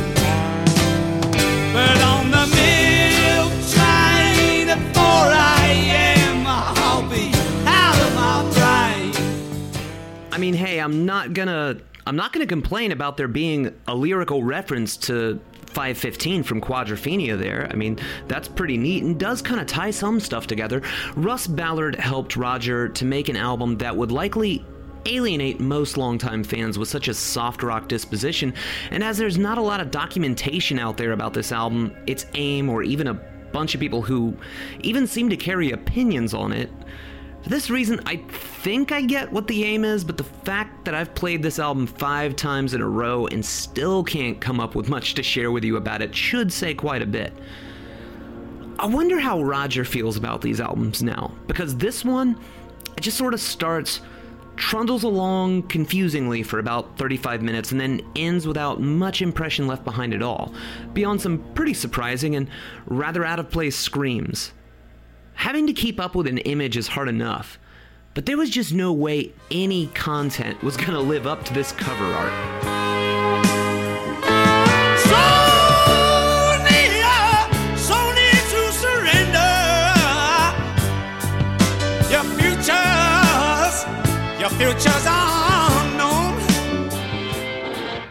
But on the milk train at 4 a.m. I'll be out of my brain. I mean, hey, I'm not gonna complain about there being a lyrical reference to 515 from Quadrophenia there. I mean, that's pretty neat and does kind of tie some stuff together. Russ Ballard helped Roger to make an album that would likely alienate most longtime fans with such a soft rock disposition, and as there's not a lot of documentation out there about this album, its aim, or even a bunch of people who even seem to carry opinions on it, for this reason, I think I get what the aim is, but the fact that I've played this album 5 times in a row and still can't come up with much to share with you about it should say quite a bit. I wonder how Roger feels about these albums now, because this one, it just sort of starts, trundles along confusingly for about 35 minutes, and then ends without much impression left behind at all, beyond some pretty surprising and rather out-of-place screams. Having to keep up with an image is hard enough, but there was just no way any content was going to live up to this cover art. So near to surrender. Your future's unknown.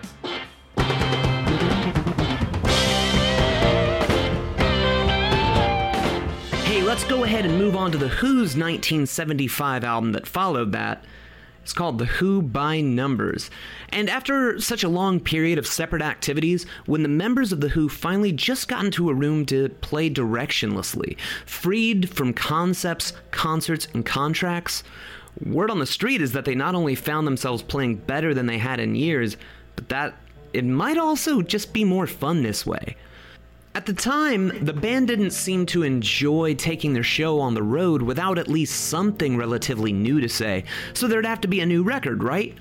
let's go ahead and move on to The Who's 1975 album that followed that. It's called The Who by Numbers. And after such a long period of separate activities, when the members of The Who finally just got into a room to play directionlessly, freed from concepts, concerts, and contracts, word on the street is that they not only found themselves playing better than they had in years, but that it might also just be more fun this way. At the time, the band didn't seem to enjoy taking their show on the road without at least something relatively new to say, so there'd have to be a new record, right?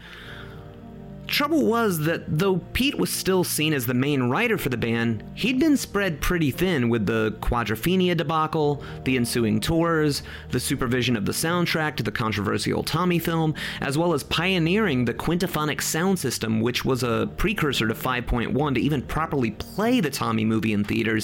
Trouble was that though Pete was still seen as the main writer for the band, he'd been spread pretty thin with the Quadrophenia debacle, the ensuing tours, the supervision of the soundtrack to the controversial Tommy film, as well as pioneering the quintaphonic sound system, which was a precursor to 5.1 to even properly play the Tommy movie in theaters.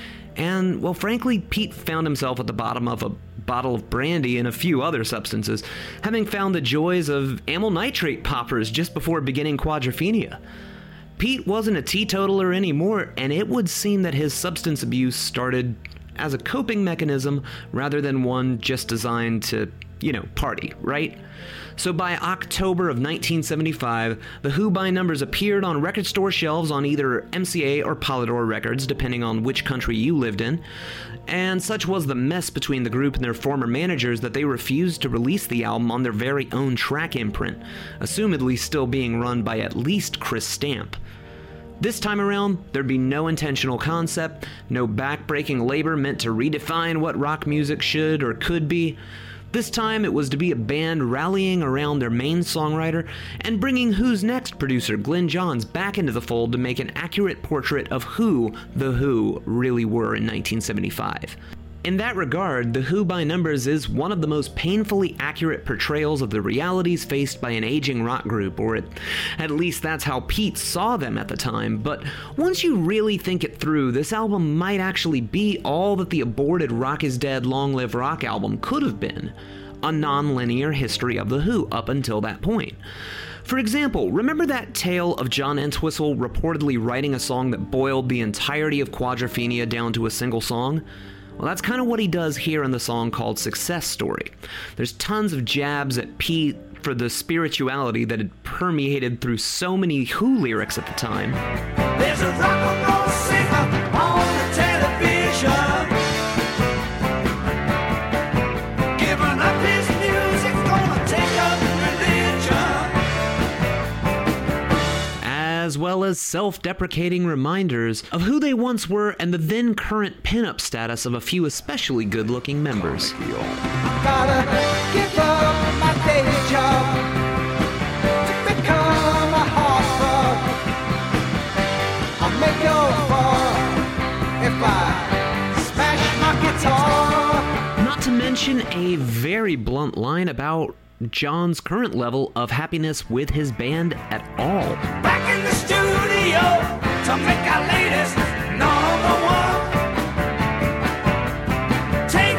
And, well, frankly, Pete found himself at the bottom of a bottle of brandy and a few other substances, having found the joys of amyl nitrate poppers just before beginning Quadrophenia. Pete wasn't a teetotaler anymore, and it would seem that his substance abuse started as a coping mechanism rather than one just designed to, party, right? So by October of 1975, The Who by Numbers appeared on record store shelves on either MCA or Polydor Records, depending on which country you lived in. And such was the mess between the group and their former managers that they refused to release the album on their very own track imprint, assumedly still being run by at least Chris Stamp. This time around, there'd be no intentional concept, no back-breaking labor meant to redefine what rock music should or could be. This time, it was to be a band rallying around their main songwriter and bringing Who's next producer Glyn Johns back into the fold to make an accurate portrait of who The Who really were in 1975. In that regard, The Who by Numbers is one of the most painfully accurate portrayals of the realities faced by an aging rock group, or at least that's how Pete saw them at the time. But once you really think it through, this album might actually be all that the aborted Rock is Dead, Long Live Rock album could have been. A non-linear history of The Who up until that point. For example, remember that tale of John Entwistle reportedly writing a song that boiled the entirety of Quadrophenia down to a single song? Well, that's kind of what he does here in the song called Success Story. There's tons of jabs at Pete for the spirituality that had permeated through so many Who lyrics at the time. There's a rock and roll singer on the television, giving up his music, gonna take up religion. As well as self-deprecating reminders of who they once were and the then current pinup status of a few especially good-looking members. Gotta give up my day job to become a heartthrob. I'll make your fall if I smash my guitar. Not to mention a very blunt line about John's current level of happiness with his band at all. Back in the studio to make our latest number one. Take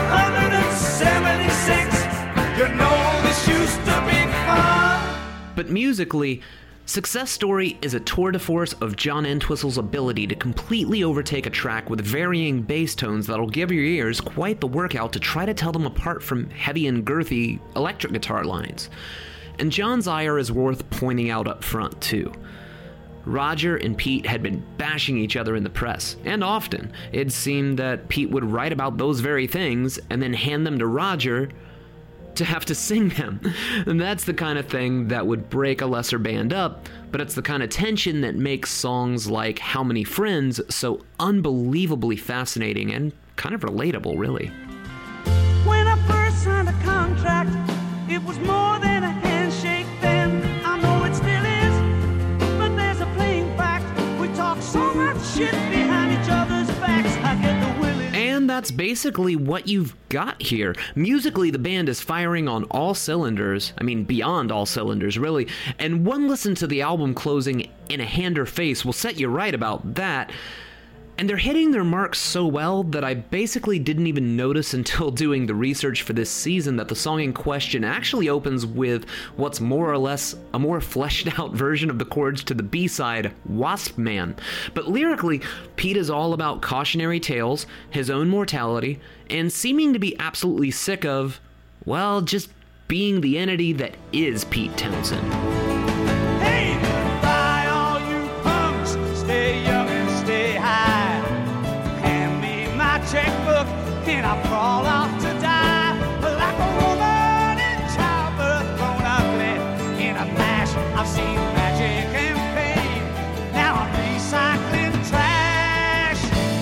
276. You know this used to be fun. But musically, Success Story is a tour de force of John Entwistle's ability to completely overtake a track with varying bass tones that'll give your ears quite the workout to try to tell them apart from heavy and girthy electric guitar lines. And John's ire is worth pointing out up front, too. Roger and Pete had been bashing each other in the press, and often. It seemed that Pete would write about those very things and then hand them to Roger to have to sing them. And that's the kind of thing that would break a lesser band up, but it's the kind of tension that makes songs like How Many Friends so unbelievably fascinating and kind of relatable, really. When I first signed a contract, it was more than a handshake then. I know it still is, but there's a plain fact. We talk so much shit behind each other's backs. I get the willing. And that's basically what you've got here. Musically, the band is firing on all cylinders. I mean, beyond all cylinders, really. And one listen to the album closing In a Hand or Face will set you right about that. And they're hitting their marks so well that I basically didn't even notice until doing the research for this season that the song in question actually opens with what's more or less a more fleshed out version of the chords to the B-side, Wasp Man. But lyrically, Pete is all about cautionary tales, his own mortality, and seeming to be absolutely sick of, well, just being the entity that is Pete Townsend. Hey, bye all you punks, stay young and stay high. Hand me my checkbook and I'll crawl off to die. Like a woman in childbirth, grown ugly in a mash. I've seen magic and pain, now I'm recycling trash.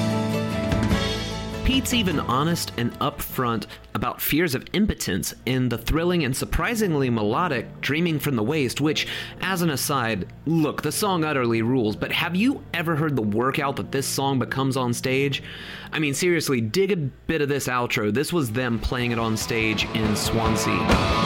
Pete's even honest and upfront about fears of impotence in the thrilling and surprisingly melodic Dreaming from the Waist, which, as an aside, look, the song utterly rules, but have you ever heard the workout that this song becomes on stage? I mean, seriously, dig a bit of this outro. This was them playing it on stage in Swansea.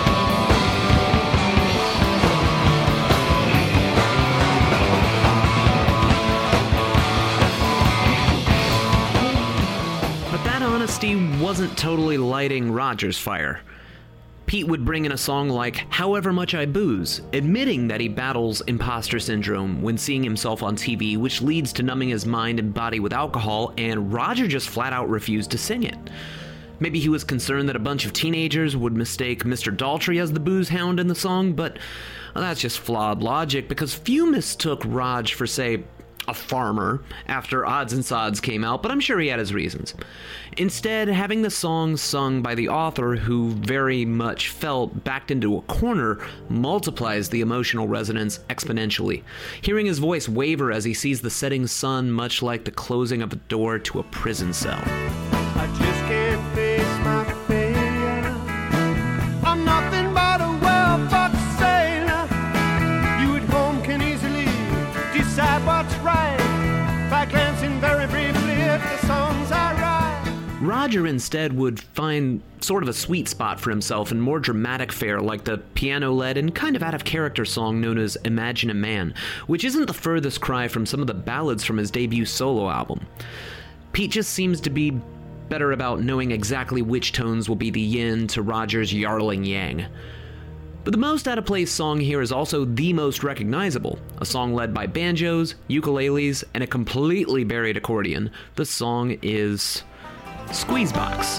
Honesty wasn't totally lighting Roger's fire. Pete would bring in a song like However Much I Booze, admitting that he battles imposter syndrome when seeing himself on TV, which leads to numbing his mind and body with alcohol, and Roger just flat out refused to sing it. Maybe he was concerned that a bunch of teenagers would mistake Mr. Daltrey as the booze hound in the song, but that's just flawed logic, because few mistook Rog for, say, a farmer after Odds and Sods came out, but I'm sure he had his reasons. Instead, having the song sung by the author, who very much felt backed into a corner, multiplies the emotional resonance exponentially. Hearing his voice waver as he sees the setting sun, much like the closing of a door to a prison cell. I just can't face my failure. I'm nothing but a well-fucked sailor. You at home can easily decide what's right by glancing very briefly at the songs I write. Roger instead would find sort of a sweet spot for himself in more dramatic fare like the piano-led and kind of out-of-character song known as Imagine a Man, which isn't the furthest cry from some of the ballads from his debut solo album. Pete just seems to be better about knowing exactly which tones will be the yin to Roger's yarling yang. But the most out-of-place song here is also the most recognizable, a song led by banjos, ukuleles, and a completely buried accordion. The song is Squeezebox.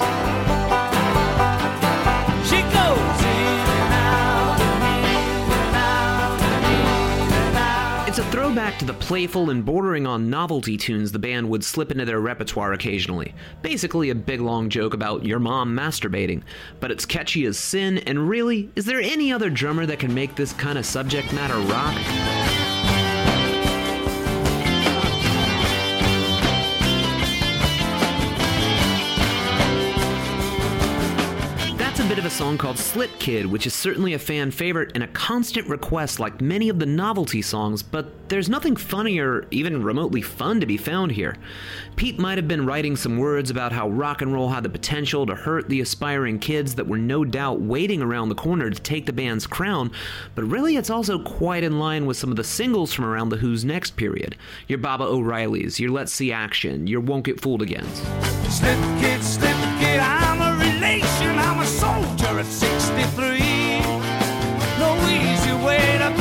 She goes in and out, in and out, in and out. It's a throwback to the playful and bordering on novelty tunes the band would slip into their repertoire occasionally. Basically a big long joke about your mom masturbating. But it's catchy as sin, and really, is there any other drummer that can make this kind of subject matter rock? A bit of a song called Slit Kid, which is certainly a fan favorite and a constant request like many of the novelty songs, but there's nothing funny or even remotely fun to be found here. Pete might have been writing some words about how rock and roll had the potential to hurt the aspiring kids that were no doubt waiting around the corner to take the band's crown, but really it's also quite in line with some of the singles from around the Who's Next period. Your Baba O'Reillys, your Let's See Action, your Won't Get Fooled Again. Slip kid, I'm a relation, I'm a soldier at 63. No easy way to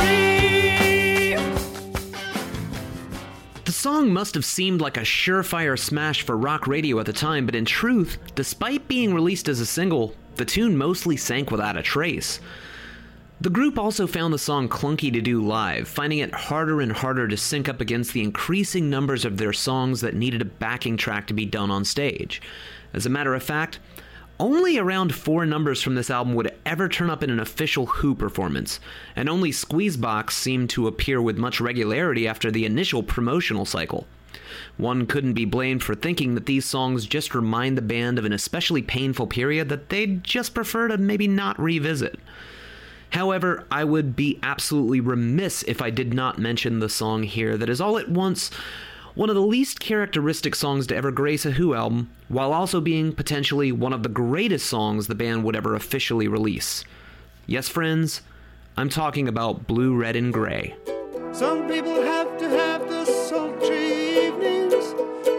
be free. The song must have seemed like a surefire smash for rock radio at the time, but in truth, despite being released as a single, the tune mostly sank without a trace. The group also found the song clunky to do live, finding it harder and harder to sync up against the increasing numbers of their songs that needed a backing track to be done on stage. As a matter of fact, only around 4 numbers from this album would ever turn up in an official Who performance, and only Squeezebox seemed to appear with much regularity after the initial promotional cycle. One couldn't be blamed for thinking that these songs just remind the band of an especially painful period that they'd just prefer to maybe not revisit. However, I would be absolutely remiss if I did not mention the song here that is all at once one of the least characteristic songs to ever grace a Who album, while also being potentially one of the greatest songs the band would ever officially release. Yes, friends, I'm talking about Blue, Red, and Gray. Some people have to have the sultry evenings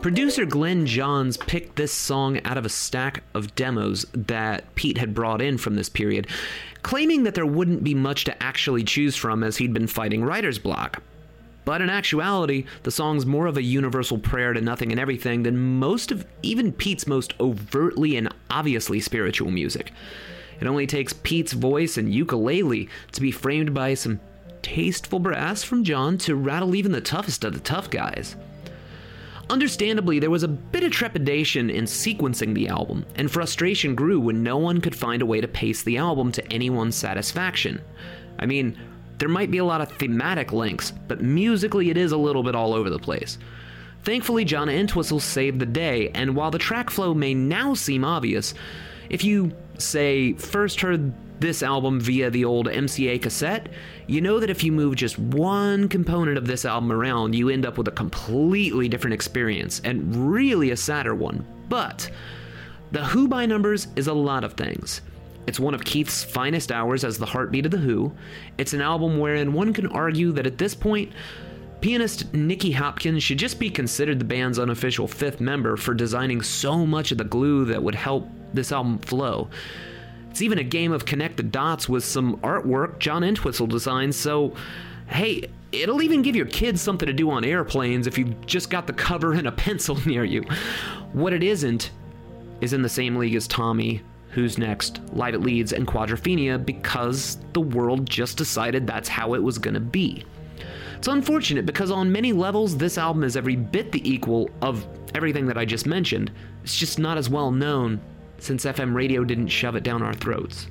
Producer Glenn Johns picked this song out of a stack of demos that Pete had brought in from this period, claiming that there wouldn't be much to actually choose from as he'd been fighting writer's block. But in actuality, the song's more of a universal prayer to nothing and everything than most of even Pete's most overtly and obviously spiritual music. It only takes Pete's voice and ukulele to be framed by some tasteful brass from John to rattle even the toughest of the tough guys. Understandably, there was a bit of trepidation in sequencing the album, and frustration grew when no one could find a way to pace the album to anyone's satisfaction. I mean, there might be a lot of thematic links, but musically it is a little bit all over the place. Thankfully, John Entwistle saved the day, and while the track flow may now seem obvious, if you, say, first heard this album via the old MCA cassette, you know that if you move just one component of this album around, you end up with a completely different experience, and really a sadder one. But The Who by Numbers is a lot of things. It's one of Keith's finest hours as the heartbeat of The Who. It's an album wherein one can argue that at this point, pianist Nicky Hopkins should just be considered the band's unofficial fifth member for designing so much of the glue that would help this album flow. It's even a game of connect the dots with some artwork John Entwistle designed, so hey, it'll even give your kids something to do on airplanes if you've just got the cover and a pencil near you. What it isn't is in the same league as Tommy, Who's Next, Live at Leeds, and Quadrophenia because the world just decided that's how it was gonna be. It's unfortunate because on many levels, this album is every bit the equal of everything that I just mentioned. It's just not as well known since FM radio didn't shove it down our throats.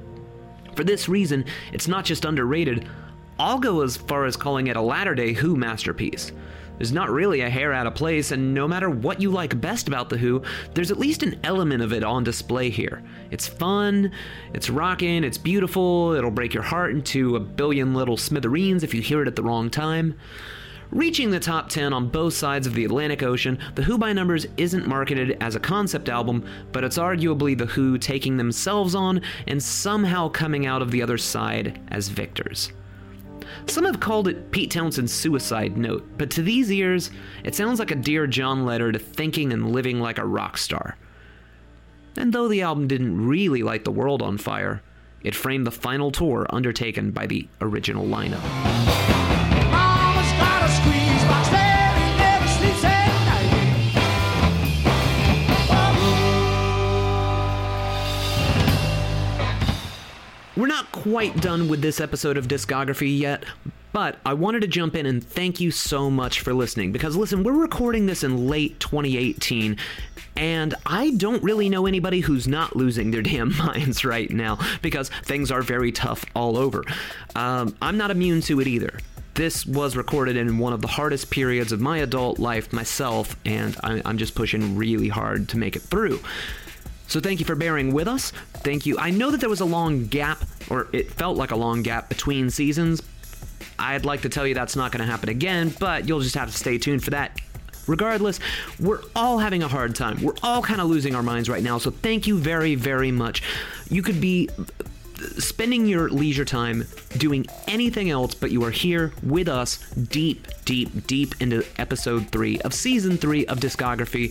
For this reason, it's not just underrated, I'll go as far as calling it a latter-day Who masterpiece. There's not really a hair out of place, and no matter what you like best about The Who, there's at least an element of it on display here. It's fun, it's rockin', it's beautiful, it'll break your heart into a billion little smithereens if you hear it at the wrong time. Reaching the top 10 on both sides of the Atlantic Ocean, The Who by Numbers isn't marketed as a concept album, but it's arguably The Who taking themselves on and somehow coming out of the other side as victors. Some have called it Pete Townshend's suicide note, but to these ears, it sounds like a Dear John letter to thinking and living like a rock star. And though the album didn't really light the world on fire, it framed the final tour undertaken by the original lineup. Mama's got a squeeze box there, he never sleeps at We're not quite done with this episode of Discography yet, but I wanted to jump in and thank you so much for listening, because listen, we're recording this in late 2018, and I don't really know anybody who's not losing their damn minds right now, because things are very tough all over. I'm not immune to it either. This was recorded in one of the hardest periods of my adult life myself, and I'm just pushing really hard to make it through. So thank you for bearing with us. Thank you. I know that there was a long gap, or it felt like a long gap between seasons. I'd like to tell you that's not going to happen again, but you'll just have to stay tuned for that. Regardless, we're all having a hard time. We're all kind of losing our minds right now, so thank you very, very much. You could be spending your leisure time doing anything else, but you are here with us deep, deep, deep into episode 3 of season 3 of Discography.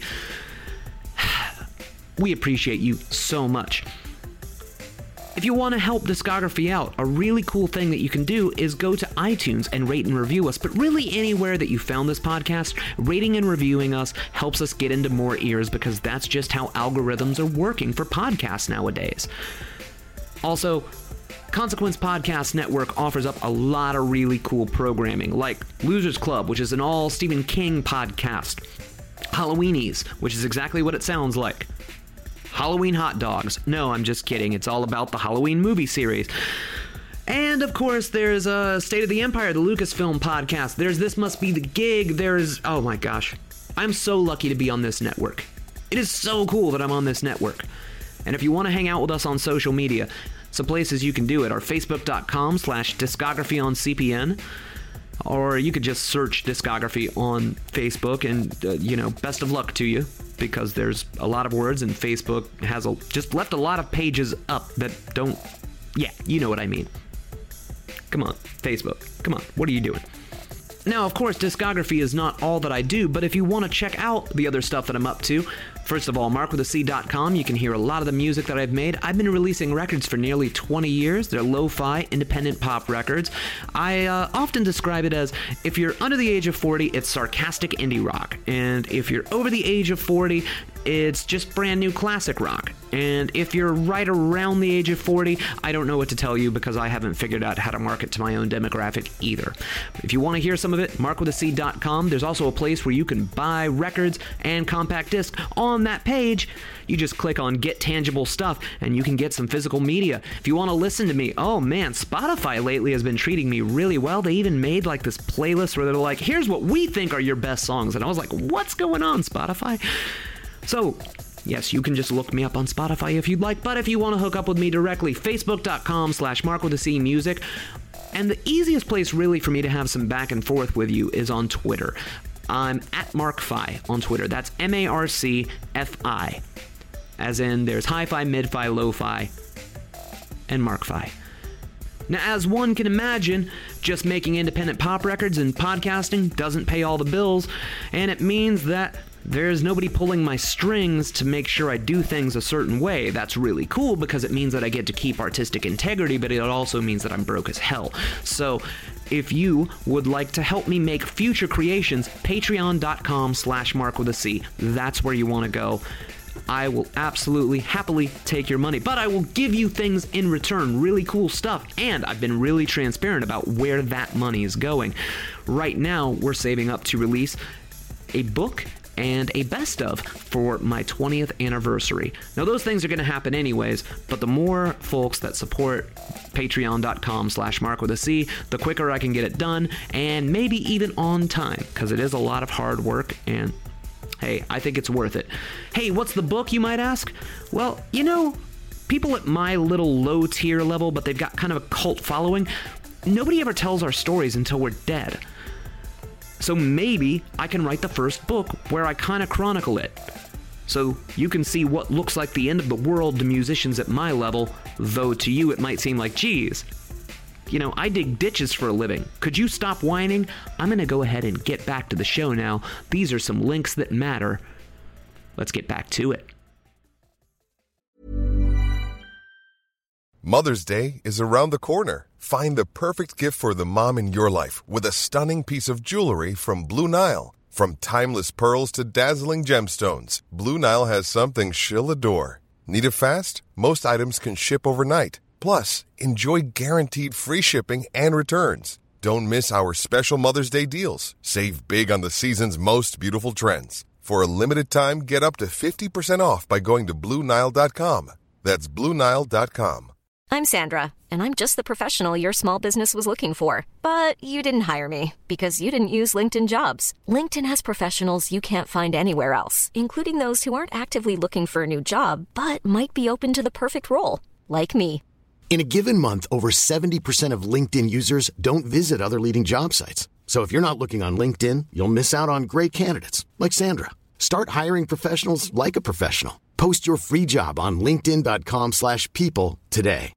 We appreciate you so much. If you want to help Discography out, a really cool thing that you can do is go to iTunes and rate and review us, but really anywhere that you found this podcast, rating and reviewing us helps us get into more ears, because that's just how algorithms are working for podcasts nowadays. Also, Consequence Podcast Network offers up a lot of really cool programming, like Losers Club, which is an all Stephen King podcast, Halloweenies, which is exactly what it sounds like, Halloween Hot Dogs. No, I'm just kidding. It's all about the Halloween movie series. And, of course, there's State of the Empire, the Lucasfilm podcast. There's This Must Be the Gig. There's... oh, my gosh. I'm so lucky to be on this network. It is so cool that I'm on this network. And if you want to hang out with us on social media, some places you can do it are facebook.com/discography on CPN. Or you could just search Discography on Facebook, and, best of luck to you, because there's a lot of words, and Facebook has just left a lot of pages up that don't... yeah, you know what I mean. Come on, Facebook. Come on, what are you doing? Now, of course, discography is not all that I do, but if you want to check out the other stuff that I'm up to, first of all, markwithac.com, you can hear a lot of the music that I've made. I've been releasing records for nearly 20 years. They're lo-fi, independent pop records. I often describe it as, if you're under the age of 40, it's sarcastic indie rock. And if you're over the age of 40, it's just brand new classic rock. And if you're right around the age of 40, I don't know what to tell you because I haven't figured out how to market to my own demographic either. If you want to hear some of it, markwithac.com. There's also a place where you can buy records and compact discs. On that page, you just click on Get Tangible Stuff and you can get some physical media. If you want to listen to me, oh man, Spotify lately has been treating me really well. They even made like this playlist where they're like, here's what we think are your best songs. And I was like, what's going on, Spotify? So, yes, you can just look me up on Spotify if you'd like, but if you want to hook up with me directly, facebook.com/markwithac music. And the easiest place really for me to have some back and forth with you is on Twitter. I'm at MarkFi on Twitter. That's MarcFi. As in, there's hi-fi, mid-fi, lo-fi, and MarkFi. Now, as one can imagine, just making independent pop records and podcasting doesn't pay all the bills, and it means that there's nobody pulling my strings to make sure I do things a certain way. That's really cool because it means that I get to keep artistic integrity, but it also means that I'm broke as hell. So, if you would like to help me make future creations, patreon.com/markwithac. That's where you want to go. I will absolutely, happily take your money, but I will give you things in return, really cool stuff, and I've been really transparent about where that money is going. Right now, we're saving up to release a book and a best of for my 20th anniversary. Now, those things are going to happen anyways, but the more folks that support patreon.com/markwithac, the quicker I can get it done, and maybe even on time, because it is a lot of hard work, and hey, I think it's worth it. Hey, what's the book, you might ask? Well, you know, people at my little low-tier level, but they've got kind of a cult following, nobody ever tells our stories until we're dead. So maybe I can write the first book where I kind of chronicle it. So you can see what looks like the end of the world to musicians at my level, though to you it might seem like, geez, you know, I dig ditches for a living. Could you stop whining? I'm going to go ahead and get back to the show now. These are some links that matter. Let's get back to it. Mother's Day is around the corner. Find the perfect gift for the mom in your life with a stunning piece of jewelry from Blue Nile. From timeless pearls to dazzling gemstones, Blue Nile has something she'll adore. Need it fast? Most items can ship overnight. Plus, enjoy guaranteed free shipping and returns. Don't miss our special Mother's Day deals. Save big on the season's most beautiful trends. For a limited time, get up to 50% off by going to BlueNile.com. That's BlueNile.com. I'm Sandra, and I'm just the professional your small business was looking for. But you didn't hire me because you didn't use LinkedIn Jobs. LinkedIn has professionals you can't find anywhere else, including those who aren't actively looking for a new job, but might be open to the perfect role, like me. In a given month, over 70% of LinkedIn users don't visit other leading job sites. So if you're not looking on LinkedIn, you'll miss out on great candidates like Sandra. Start hiring professionals like a professional. Post your free job on linkedin.com/people today.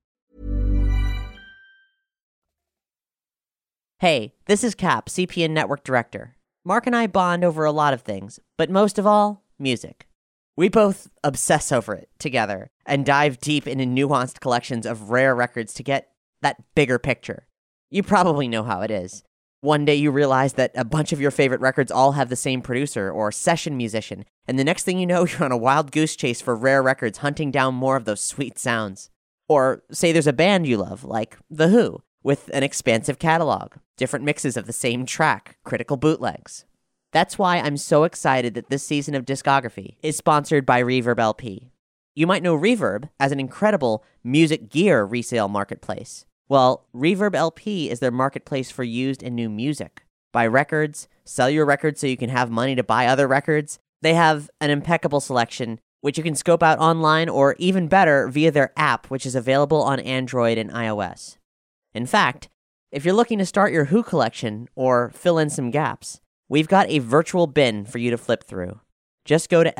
Hey, this is Cap, CPN Network Director. Mark and I bond over a lot of things, but most of all, music. We both obsess over it together and dive deep into nuanced collections of rare records to get that bigger picture. You probably know how it is. One day you realize that a bunch of your favorite records all have the same producer or session musician, and the next thing you know, you're on a wild goose chase for rare records hunting down more of those sweet sounds. Or say there's a band you love, like The Who, with an expansive catalog, different mixes of the same track, critical bootlegs. That's why I'm so excited that this season of Discography is sponsored by Reverb LP. You might know Reverb as an incredible music gear resale marketplace. Well, Reverb LP is their marketplace for used and new music. Buy records, sell your records so you can have money to buy other records. They have an impeccable selection, which you can scope out online or even better via their app, which is available on Android and iOS. In fact, if you're looking to start your Who collection or fill in some gaps, we've got a virtual bin for you to flip through. Just go to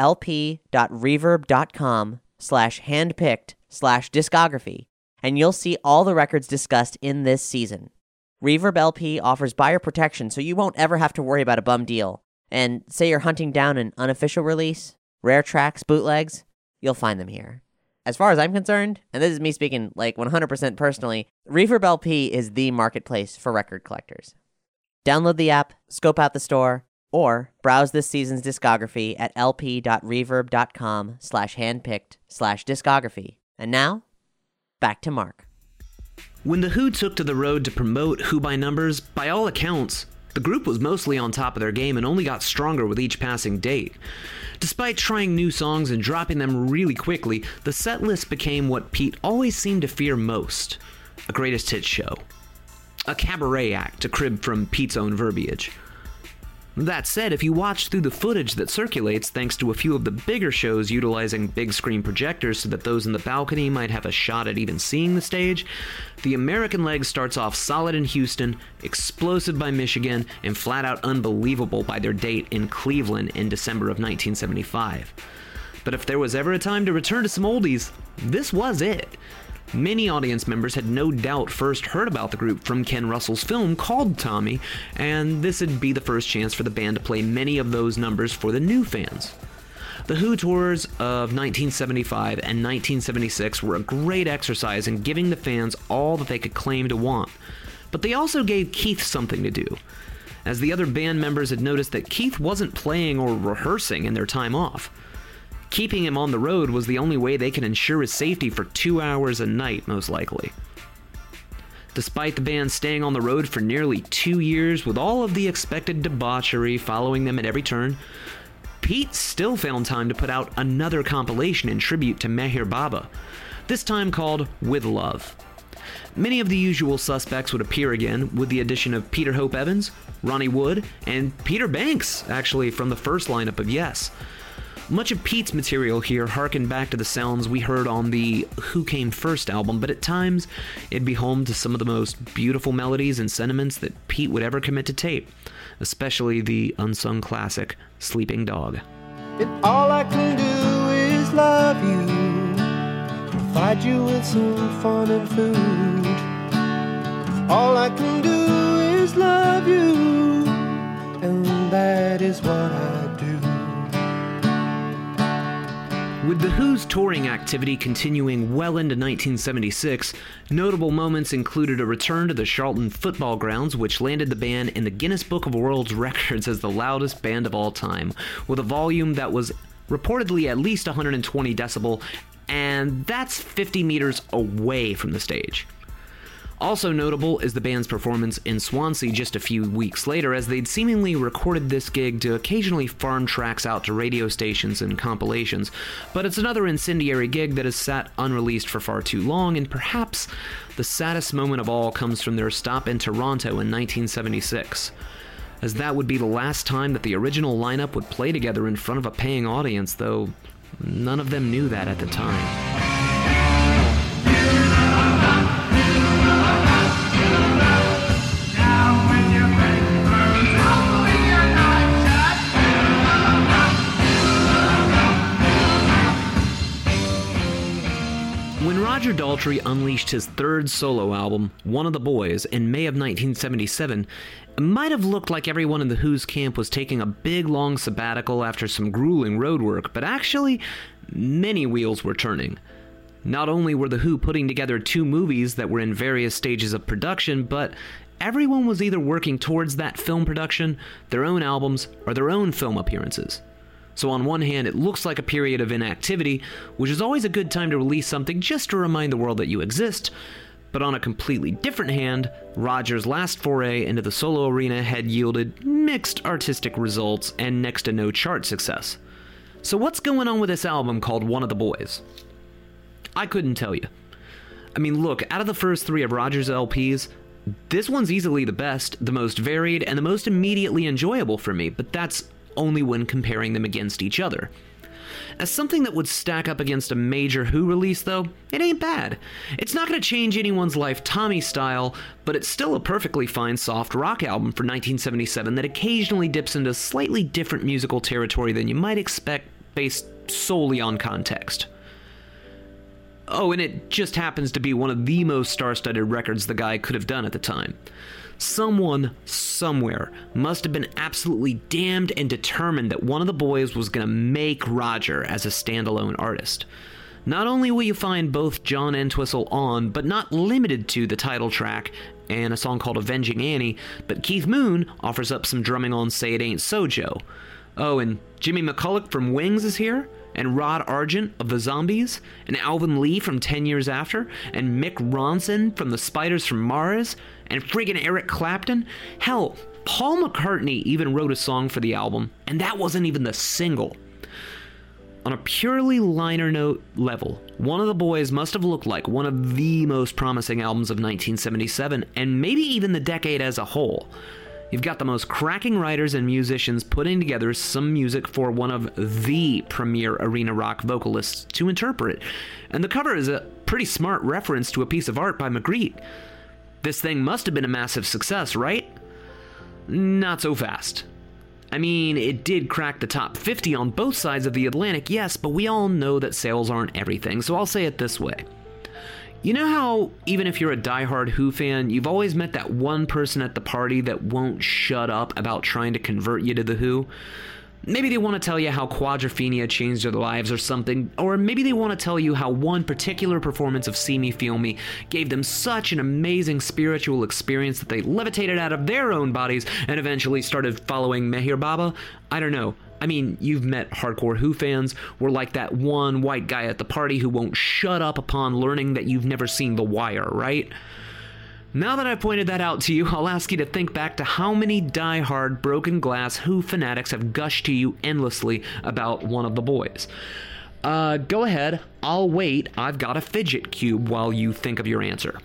lp.reverb.com/handpicked/discography, and you'll see all the records discussed in this season. Reverb LP offers buyer protection so you won't ever have to worry about a bum deal. And say you're hunting down an unofficial release, rare tracks, bootlegs, you'll find them here. As far as I'm concerned, and this is me speaking like 100% personally, Reverb LP is the marketplace for record collectors. Download the app, scope out the store, or browse this season's discography at lp.reverb.com/handpicked/discography. And now, back to Mark. When The Who took to the road to promote Who by Numbers, by all accounts, the group was mostly on top of their game and only got stronger with each passing date. Despite trying new songs and dropping them really quickly, the set list became what Pete always seemed to fear most: a greatest hits show. A cabaret act, to crib from Pete's own verbiage. That said, if you watch through the footage that circulates thanks to a few of the bigger shows utilizing big screen projectors so that those in the balcony might have a shot at even seeing the stage, the American leg starts off solid in Houston, explosive by Michigan, and flat out unbelievable by their date in Cleveland in December of 1975. But if there was ever a time to return to some oldies, this was it. Many audience members had no doubt first heard about the group from Ken Russell's film called Tommy, and this would be the first chance for the band to play many of those numbers for the new fans. The Who tours of 1975 and 1976 were a great exercise in giving the fans all that they could claim to want, but they also gave Keith something to do, as the other band members had noticed that Keith wasn't playing or rehearsing in their time off. Keeping him on the road was the only way they could ensure his safety for 2 hours a night, most likely. Despite the band staying on the road for nearly 2 years with all of the expected debauchery following them at every turn, Pete still found time to put out another compilation in tribute to Meher Baba, this time called With Love. Many of the usual suspects would appear again, with the addition of Peter Hope Evans, Ronnie Wood, and Peter Banks, actually from the first lineup of Yes. Much of Pete's material here harkened back to the sounds we heard on the Who Came First album, but at times it'd be home to some of the most beautiful melodies and sentiments that Pete would ever commit to tape, especially the unsung classic Sleeping Dog. And all I can do is love you, provide you with some fun and food. All I can do is love you, and that is what I do. With The Who's touring activity continuing well into 1976, notable moments included a return to the Charlton football grounds, which landed the band in the Guinness Book of World Records as the loudest band of all time, with a volume that was reportedly at least 120 decibel, and that's 50 meters away from the stage. Also notable is the band's performance in Swansea just a few weeks later, as they'd seemingly recorded this gig to occasionally farm tracks out to radio stations and compilations, but it's another incendiary gig that has sat unreleased for far too long, and perhaps the saddest moment of all comes from their stop in Toronto in 1976, as that would be the last time that the original lineup would play together in front of a paying audience, though none of them knew that at the time. When Roger Daltrey unleashed his third solo album, One of the Boys, in May of 1977, it might have looked like everyone in the Who's camp was taking a big long sabbatical after some grueling road work, but actually, many wheels were turning. Not only were the Who putting together 2 movies that were in various stages of production, but everyone was either working towards that film production, their own albums, or their own film appearances. So on one hand, it looks like a period of inactivity, which is always a good time to release something just to remind the world that you exist, but on a completely different hand, Roger's last foray into the solo arena had yielded mixed artistic results and next to no chart success. So what's going on with this album called One of the Boys? I couldn't tell you. I mean, look, out of the first 3 of Roger's LPs, this one's easily the best, the most varied, and the most immediately enjoyable for me, but that's only when comparing them against each other. As something that would stack up against a major Who release, though, it ain't bad. It's not going to change anyone's life Tommy style, but it's still a perfectly fine soft rock album for 1977 that occasionally dips into slightly different musical territory than you might expect based solely on context. Oh, and it just happens to be one of the most star-studded records the guy could have done at the time. Someone, somewhere, must have been absolutely damned and determined that one of the boys was going to make Roger as a standalone artist. Not only will you find both John Entwistle on, but not limited to, the title track and a song called Avenging Annie, but Keith Moon offers up some drumming on Say It Ain't So Joe. Oh, and Jimmy McCulloch from Wings is here, and Rod Argent of the Zombies, and Alvin Lee from 10 Years After, and Mick Ronson from the Spiders from Mars, and friggin' Eric Clapton. Hell, Paul McCartney even wrote a song for the album, and that wasn't even the single. On a purely liner note level, One of the Boys must have looked like one of the most promising albums of 1977, and maybe even the decade as a whole. You've got the most cracking writers and musicians putting together some music for one of the premier arena rock vocalists to interpret, and the cover is a pretty smart reference to a piece of art by Magritte. This thing must have been a massive success, right? Not so fast. I mean, it did crack the top 50 on both sides of the Atlantic, yes, but we all know that sales aren't everything, so I'll say it this way. You know how, even if you're a diehard Who fan, you've always met that one person at the party that won't shut up about trying to convert you to The Who? Maybe they want to tell you how Quadrophenia changed their lives or something, or maybe they want to tell you how one particular performance of See Me, Feel Me gave them such an amazing spiritual experience that they levitated out of their own bodies and eventually started following Meher Baba. I don't know. I mean, you've met hardcore Who fans. We're like that one white guy at the party who won't shut up upon learning that you've never seen The Wire, right? Now that I've pointed that out to you, I'll ask you to think back to how many die-hard, broken glass Who fanatics have gushed to you endlessly about One of the Boys. Go ahead. I'll wait. I've got a fidget cube while you think of your answer.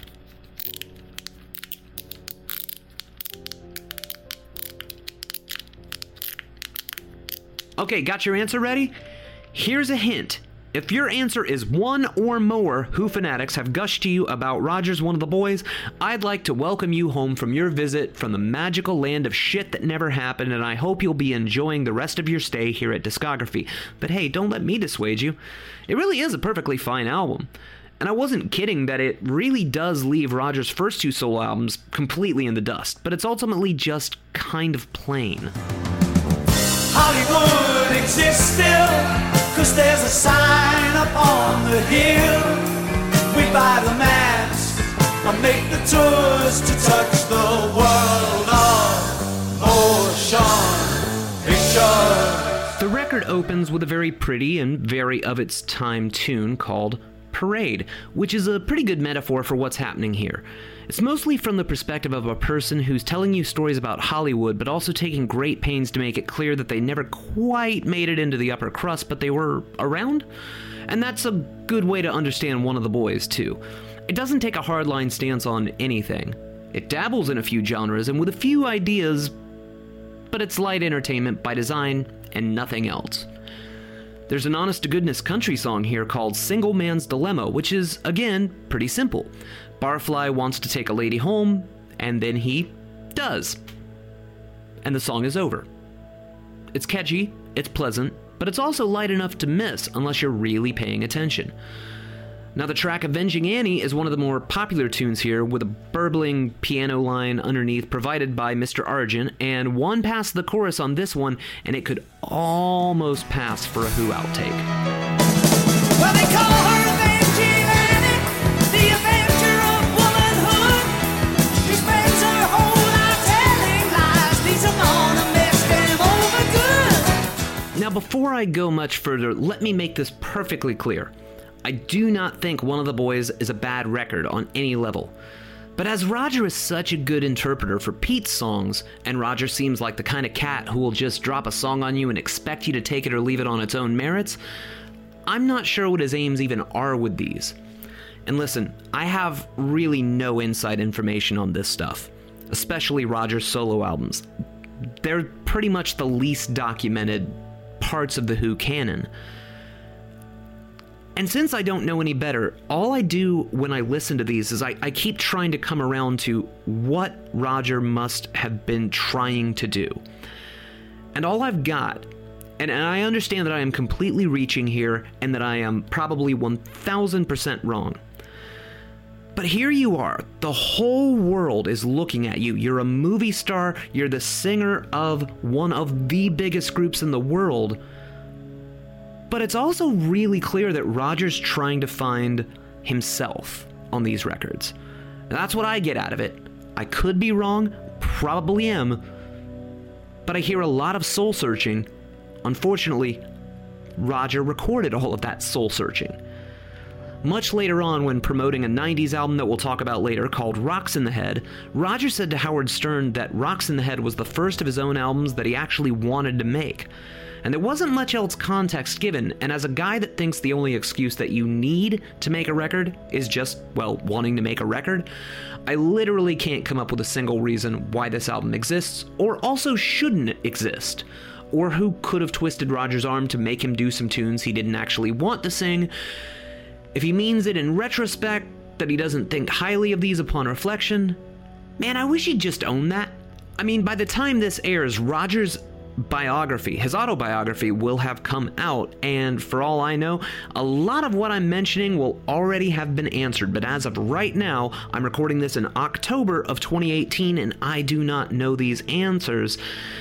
Okay, got your answer ready? Here's a hint. If your answer is one or more Who fanatics have gushed to you about Roger's One of the Boys, I'd like to welcome you home from your visit from the magical land of shit that never happened, and I hope you'll be enjoying the rest of your stay here at Discography. But hey, don't let me dissuade you. It really is a perfectly fine album. And I wasn't kidding that it really does leave Roger's first two solo albums completely in the dust, but it's ultimately just kind of plain. Hollywood exists still, 'cause there's a sign up on the hill. We buy the maps and make the tours to touch the world of motion pictures. The record opens with a very pretty and very of its time tune called Parade, which is a pretty good metaphor for what's happening here. It's mostly from the perspective of a person who's telling you stories about Hollywood, but also taking great pains to make it clear that they never quite made it into the upper crust, but they were around? And that's a good way to understand One of the Boys, too. It doesn't take a hardline stance on anything. It dabbles in a few genres and with a few ideas, but it's light entertainment by design and nothing else. There's an honest-to-goodness country song here called Single Man's Dilemma, which is, again, pretty simple. Barfly wants to take a lady home, and then he does. And the song is over. It's catchy, it's pleasant, but it's also light enough to miss unless you're really paying attention. Now, the track Avenging Annie is one of the more popular tunes here, with a burbling piano line underneath provided by Mr. Argent, and one past the chorus on this one, and it could almost pass for a Who outtake. Well, they call her Avenging Annie, the Avenger of womanhood. She spends her whole life telling lies, leaves them on a mess, them over good. Now, before I go much further, let me make this perfectly clear. I do not think One of the Boys is a bad record on any level. But as Roger is such a good interpreter for Pete's songs, and Roger seems like the kind of cat who will just drop a song on you and expect you to take it or leave it on its own merits, I'm not sure what his aims even are with these. And listen, I have really no inside information on this stuff, especially Roger's solo albums. They're pretty much the least documented parts of the Who canon. And since I don't know any better, all I do when I listen to these is I keep trying to come around to what Roger must have been trying to do. And all I've got, and I understand that I am completely reaching here and that I am probably 1000% wrong, But here you are, the whole world is looking at you. You're a movie star, you're the singer of one of the biggest groups in the world. But it's also really clear that Roger's trying to find himself on these records. And that's what I get out of it. I could be wrong, probably am, but I hear a lot of soul searching. Unfortunately, Roger recorded all of that soul searching. Much later on, when promoting a 90s album that we'll talk about later called Rocks in the Head, Roger said to Howard Stern that Rocks in the Head was the first of his own albums that he actually wanted to make. And there wasn't much else context given, and as a guy that thinks the only excuse that you need to make a record is just, well, wanting to make a record, I literally can't come up with a single reason why this album exists, or also shouldn't exist, or who could have twisted Roger's arm to make him do some tunes he didn't actually want to sing. If he means it in retrospect, that he doesn't think highly of these upon reflection, man, I wish he'd just own that. I mean, by the time this airs, Roger's biography, his autobiography, will have come out, and for all I know, a lot of what I'm mentioning will already have been answered, but as of right now, I'm recording this in October of 2018, and I do not know these answers.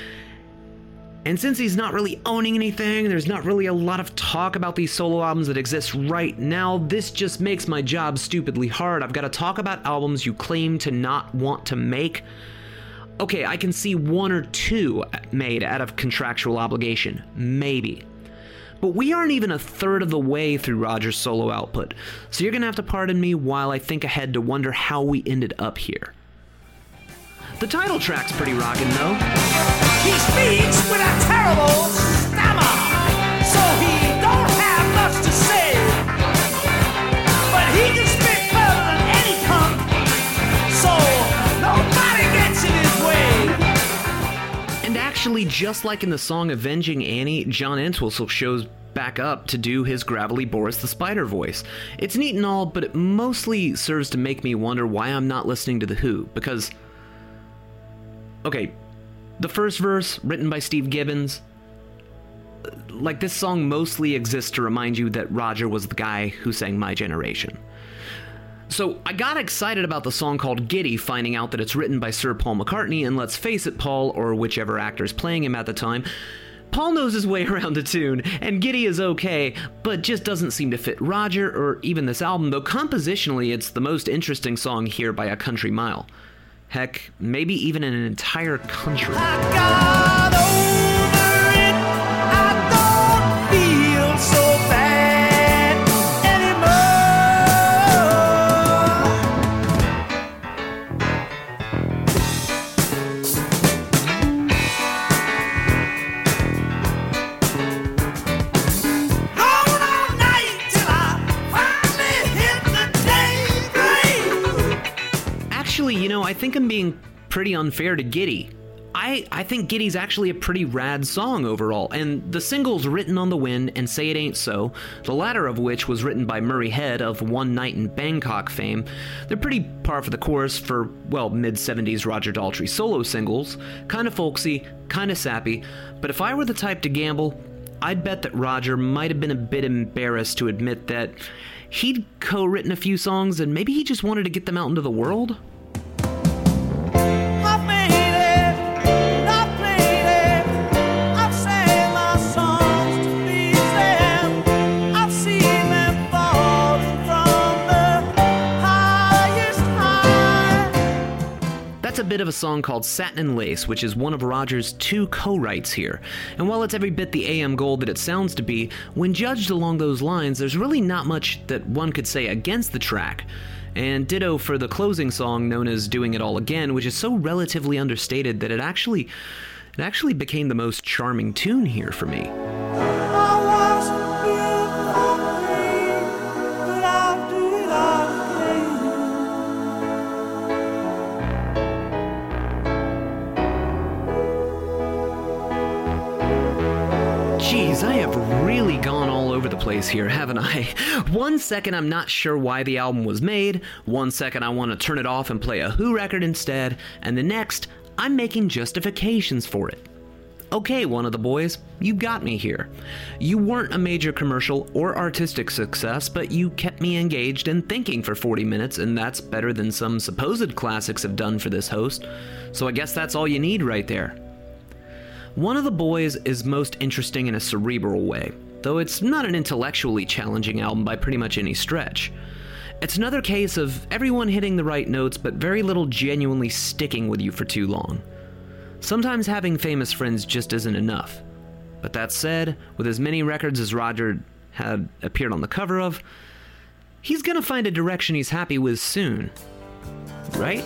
And since he's not really owning anything, there's not really a lot of talk about these solo albums that exist right now, this just makes my job stupidly hard. I've got to talk about albums you claim to not want to make. Okay, I can see one or two made out of contractual obligation, maybe. But we aren't even a third of the way through Roger's solo output, so you're gonna have to pardon me while I think ahead to wonder how we ended up here. The title track's pretty rockin' though. He speaks with a terrible stammer, so he don't have much to say. But he can spit further than any punk, so nobody gets in his way. And actually, just like in the song Avenging Annie, John Entwistle shows back up to do his gravelly Boris the Spider voice. It's neat and all, but it mostly serves to make me wonder why I'm not listening to The Who, because... okay, the first verse, written by Steve Gibbons, like, this song mostly exists to remind you that Roger was the guy who sang My Generation. So I got excited about the song called Giddy, finding out that it's written by Sir Paul McCartney, and let's face it, Paul, or whichever actor's playing him at the time, Paul knows his way around a tune, and Giddy is okay, but just doesn't seem to fit Roger or even this album, though compositionally it's the most interesting song here by a country mile. Heck, maybe even in an entire country. I got over it. I don't feel so bad anymore. Long, long night till I finally hit the daybreak. Actually, you know, I think I'm being pretty unfair to Giddy. I think Giddy's actually a pretty rad song overall, and the singles Written on the Wind and Say It Ain't So, the latter of which was written by Murray Head of One Night in Bangkok fame, they're pretty par for the course for, well, mid-70s Roger Daltrey solo singles, kinda folksy, kinda sappy, but if I were the type to gamble, I'd bet that Roger might have been a bit embarrassed to admit that he'd co-written a few songs and maybe he just wanted to get them out into the world. That's a bit of a song called Satin and Lace, which is one of Roger's two co-writes here. And while it's every bit the AM gold that it sounds to be, when judged along those lines, there's really not much that one could say against the track. And ditto for the closing song known as Doing It All Again, which is so relatively understated that it actually became the most charming tune here for me. Jeez, I have really gone all over the place here, haven't I? 1 second I'm not sure why the album was made, 1 second I want to turn it off and play a Who record instead, and the next, I'm making justifications for it. Okay, one of the boys, you got me here. You weren't a major commercial or artistic success, but you kept me engaged and thinking for 40 minutes, and that's better than some supposed classics have done for this host. So I guess that's all you need right there. One of the Boys is most interesting in a cerebral way, though it's not an intellectually challenging album by pretty much any stretch. It's another case of everyone hitting the right notes, but very little genuinely sticking with you for too long. Sometimes having famous friends just isn't enough. But that said, with as many records as Roger had appeared on the cover of, he's gonna find a direction he's happy with soon. Right?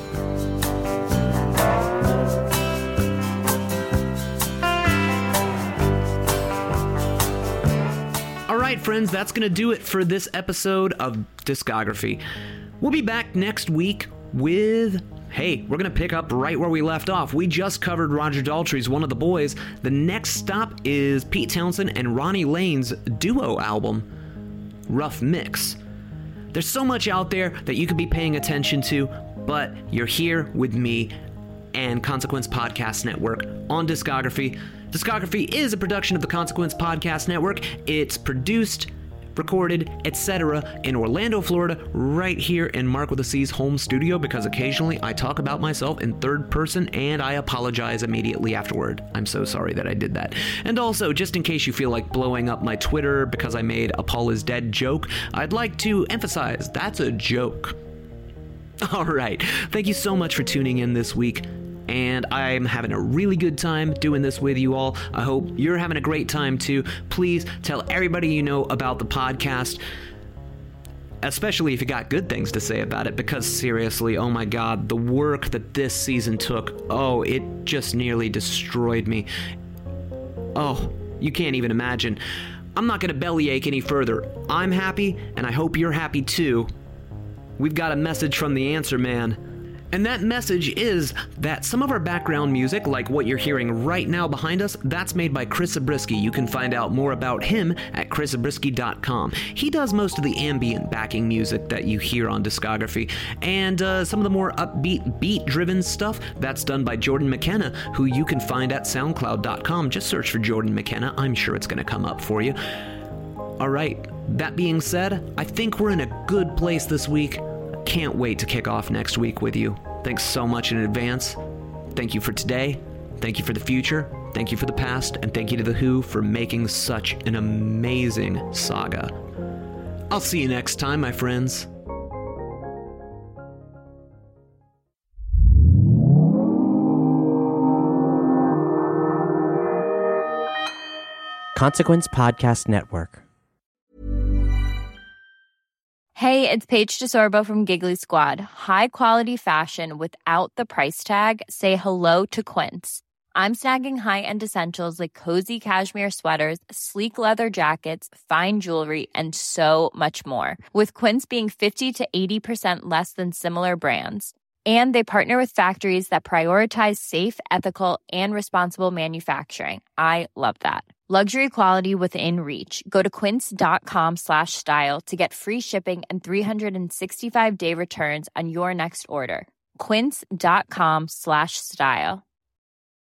Alright, friends, that's going to do it for this episode of Discography. We'll be back next week with... Hey, we're going to pick up right where we left off. We just covered Roger Daltrey's One of the Boys. The next stop is Pete Townsend and Ronnie Lane's duo album, Rough Mix. There's so much out there that you could be paying attention to, but you're here with me and Consequence Podcast Network on Discography. Discography is a production of the Consequence Podcast Network. It's produced, recorded, etc. in Orlando, Florida, right here in Mark with a C's home studio, because occasionally I talk about myself in third person and I apologize immediately afterward. I'm so sorry that I did that. And also, just in case you feel like blowing up my Twitter because I made a Paul is Dead joke, I'd like to emphasize that's a joke. Alright, thank you so much for tuning in this week. And I'm having a really good time doing this with you all. I hope you're having a great time too. Please tell everybody you know about the podcast, especially if you got good things to say about it, because seriously, oh my god, the work that this season took, oh, it just nearly destroyed me. Oh, you can't even imagine. I'm not going to bellyache any further. I'm happy, and I hope you're happy too. We've got a message from the Answer Man. And that message is that some of our background music, like what you're hearing right now behind us, that's made by Chris Zabriskie. You can find out more about him at chriszabriskie.com. He does most of the ambient backing music that you hear on Discography, and some of the more upbeat, beat-driven stuff, that's done by Jordan McKenna, who you can find at soundcloud.com. Just search for Jordan McKenna. I'm sure it's going to come up for you. All right, that being said, I think we're in a good place this week. Can't wait to kick off next week with you. Thanks so much in advance. Thank you for today. Thank you for the future. Thank you for the past. And thank you to The Who for making such an amazing saga. I'll see you next time, my friends. Consequence Podcast Network. Hey, it's Paige DeSorbo from Giggly Squad. High quality fashion without the price tag. Say hello to Quince. I'm snagging high-end essentials like cozy cashmere sweaters, sleek leather jackets, fine jewelry, and so much more. With Quince being 50 to 80% less than similar brands. And they partner with factories that prioritize safe, ethical, and responsible manufacturing. I love that. Luxury quality within reach. Go to quince.com/style to get free shipping and 365-day returns on your next order. Quince.com/style.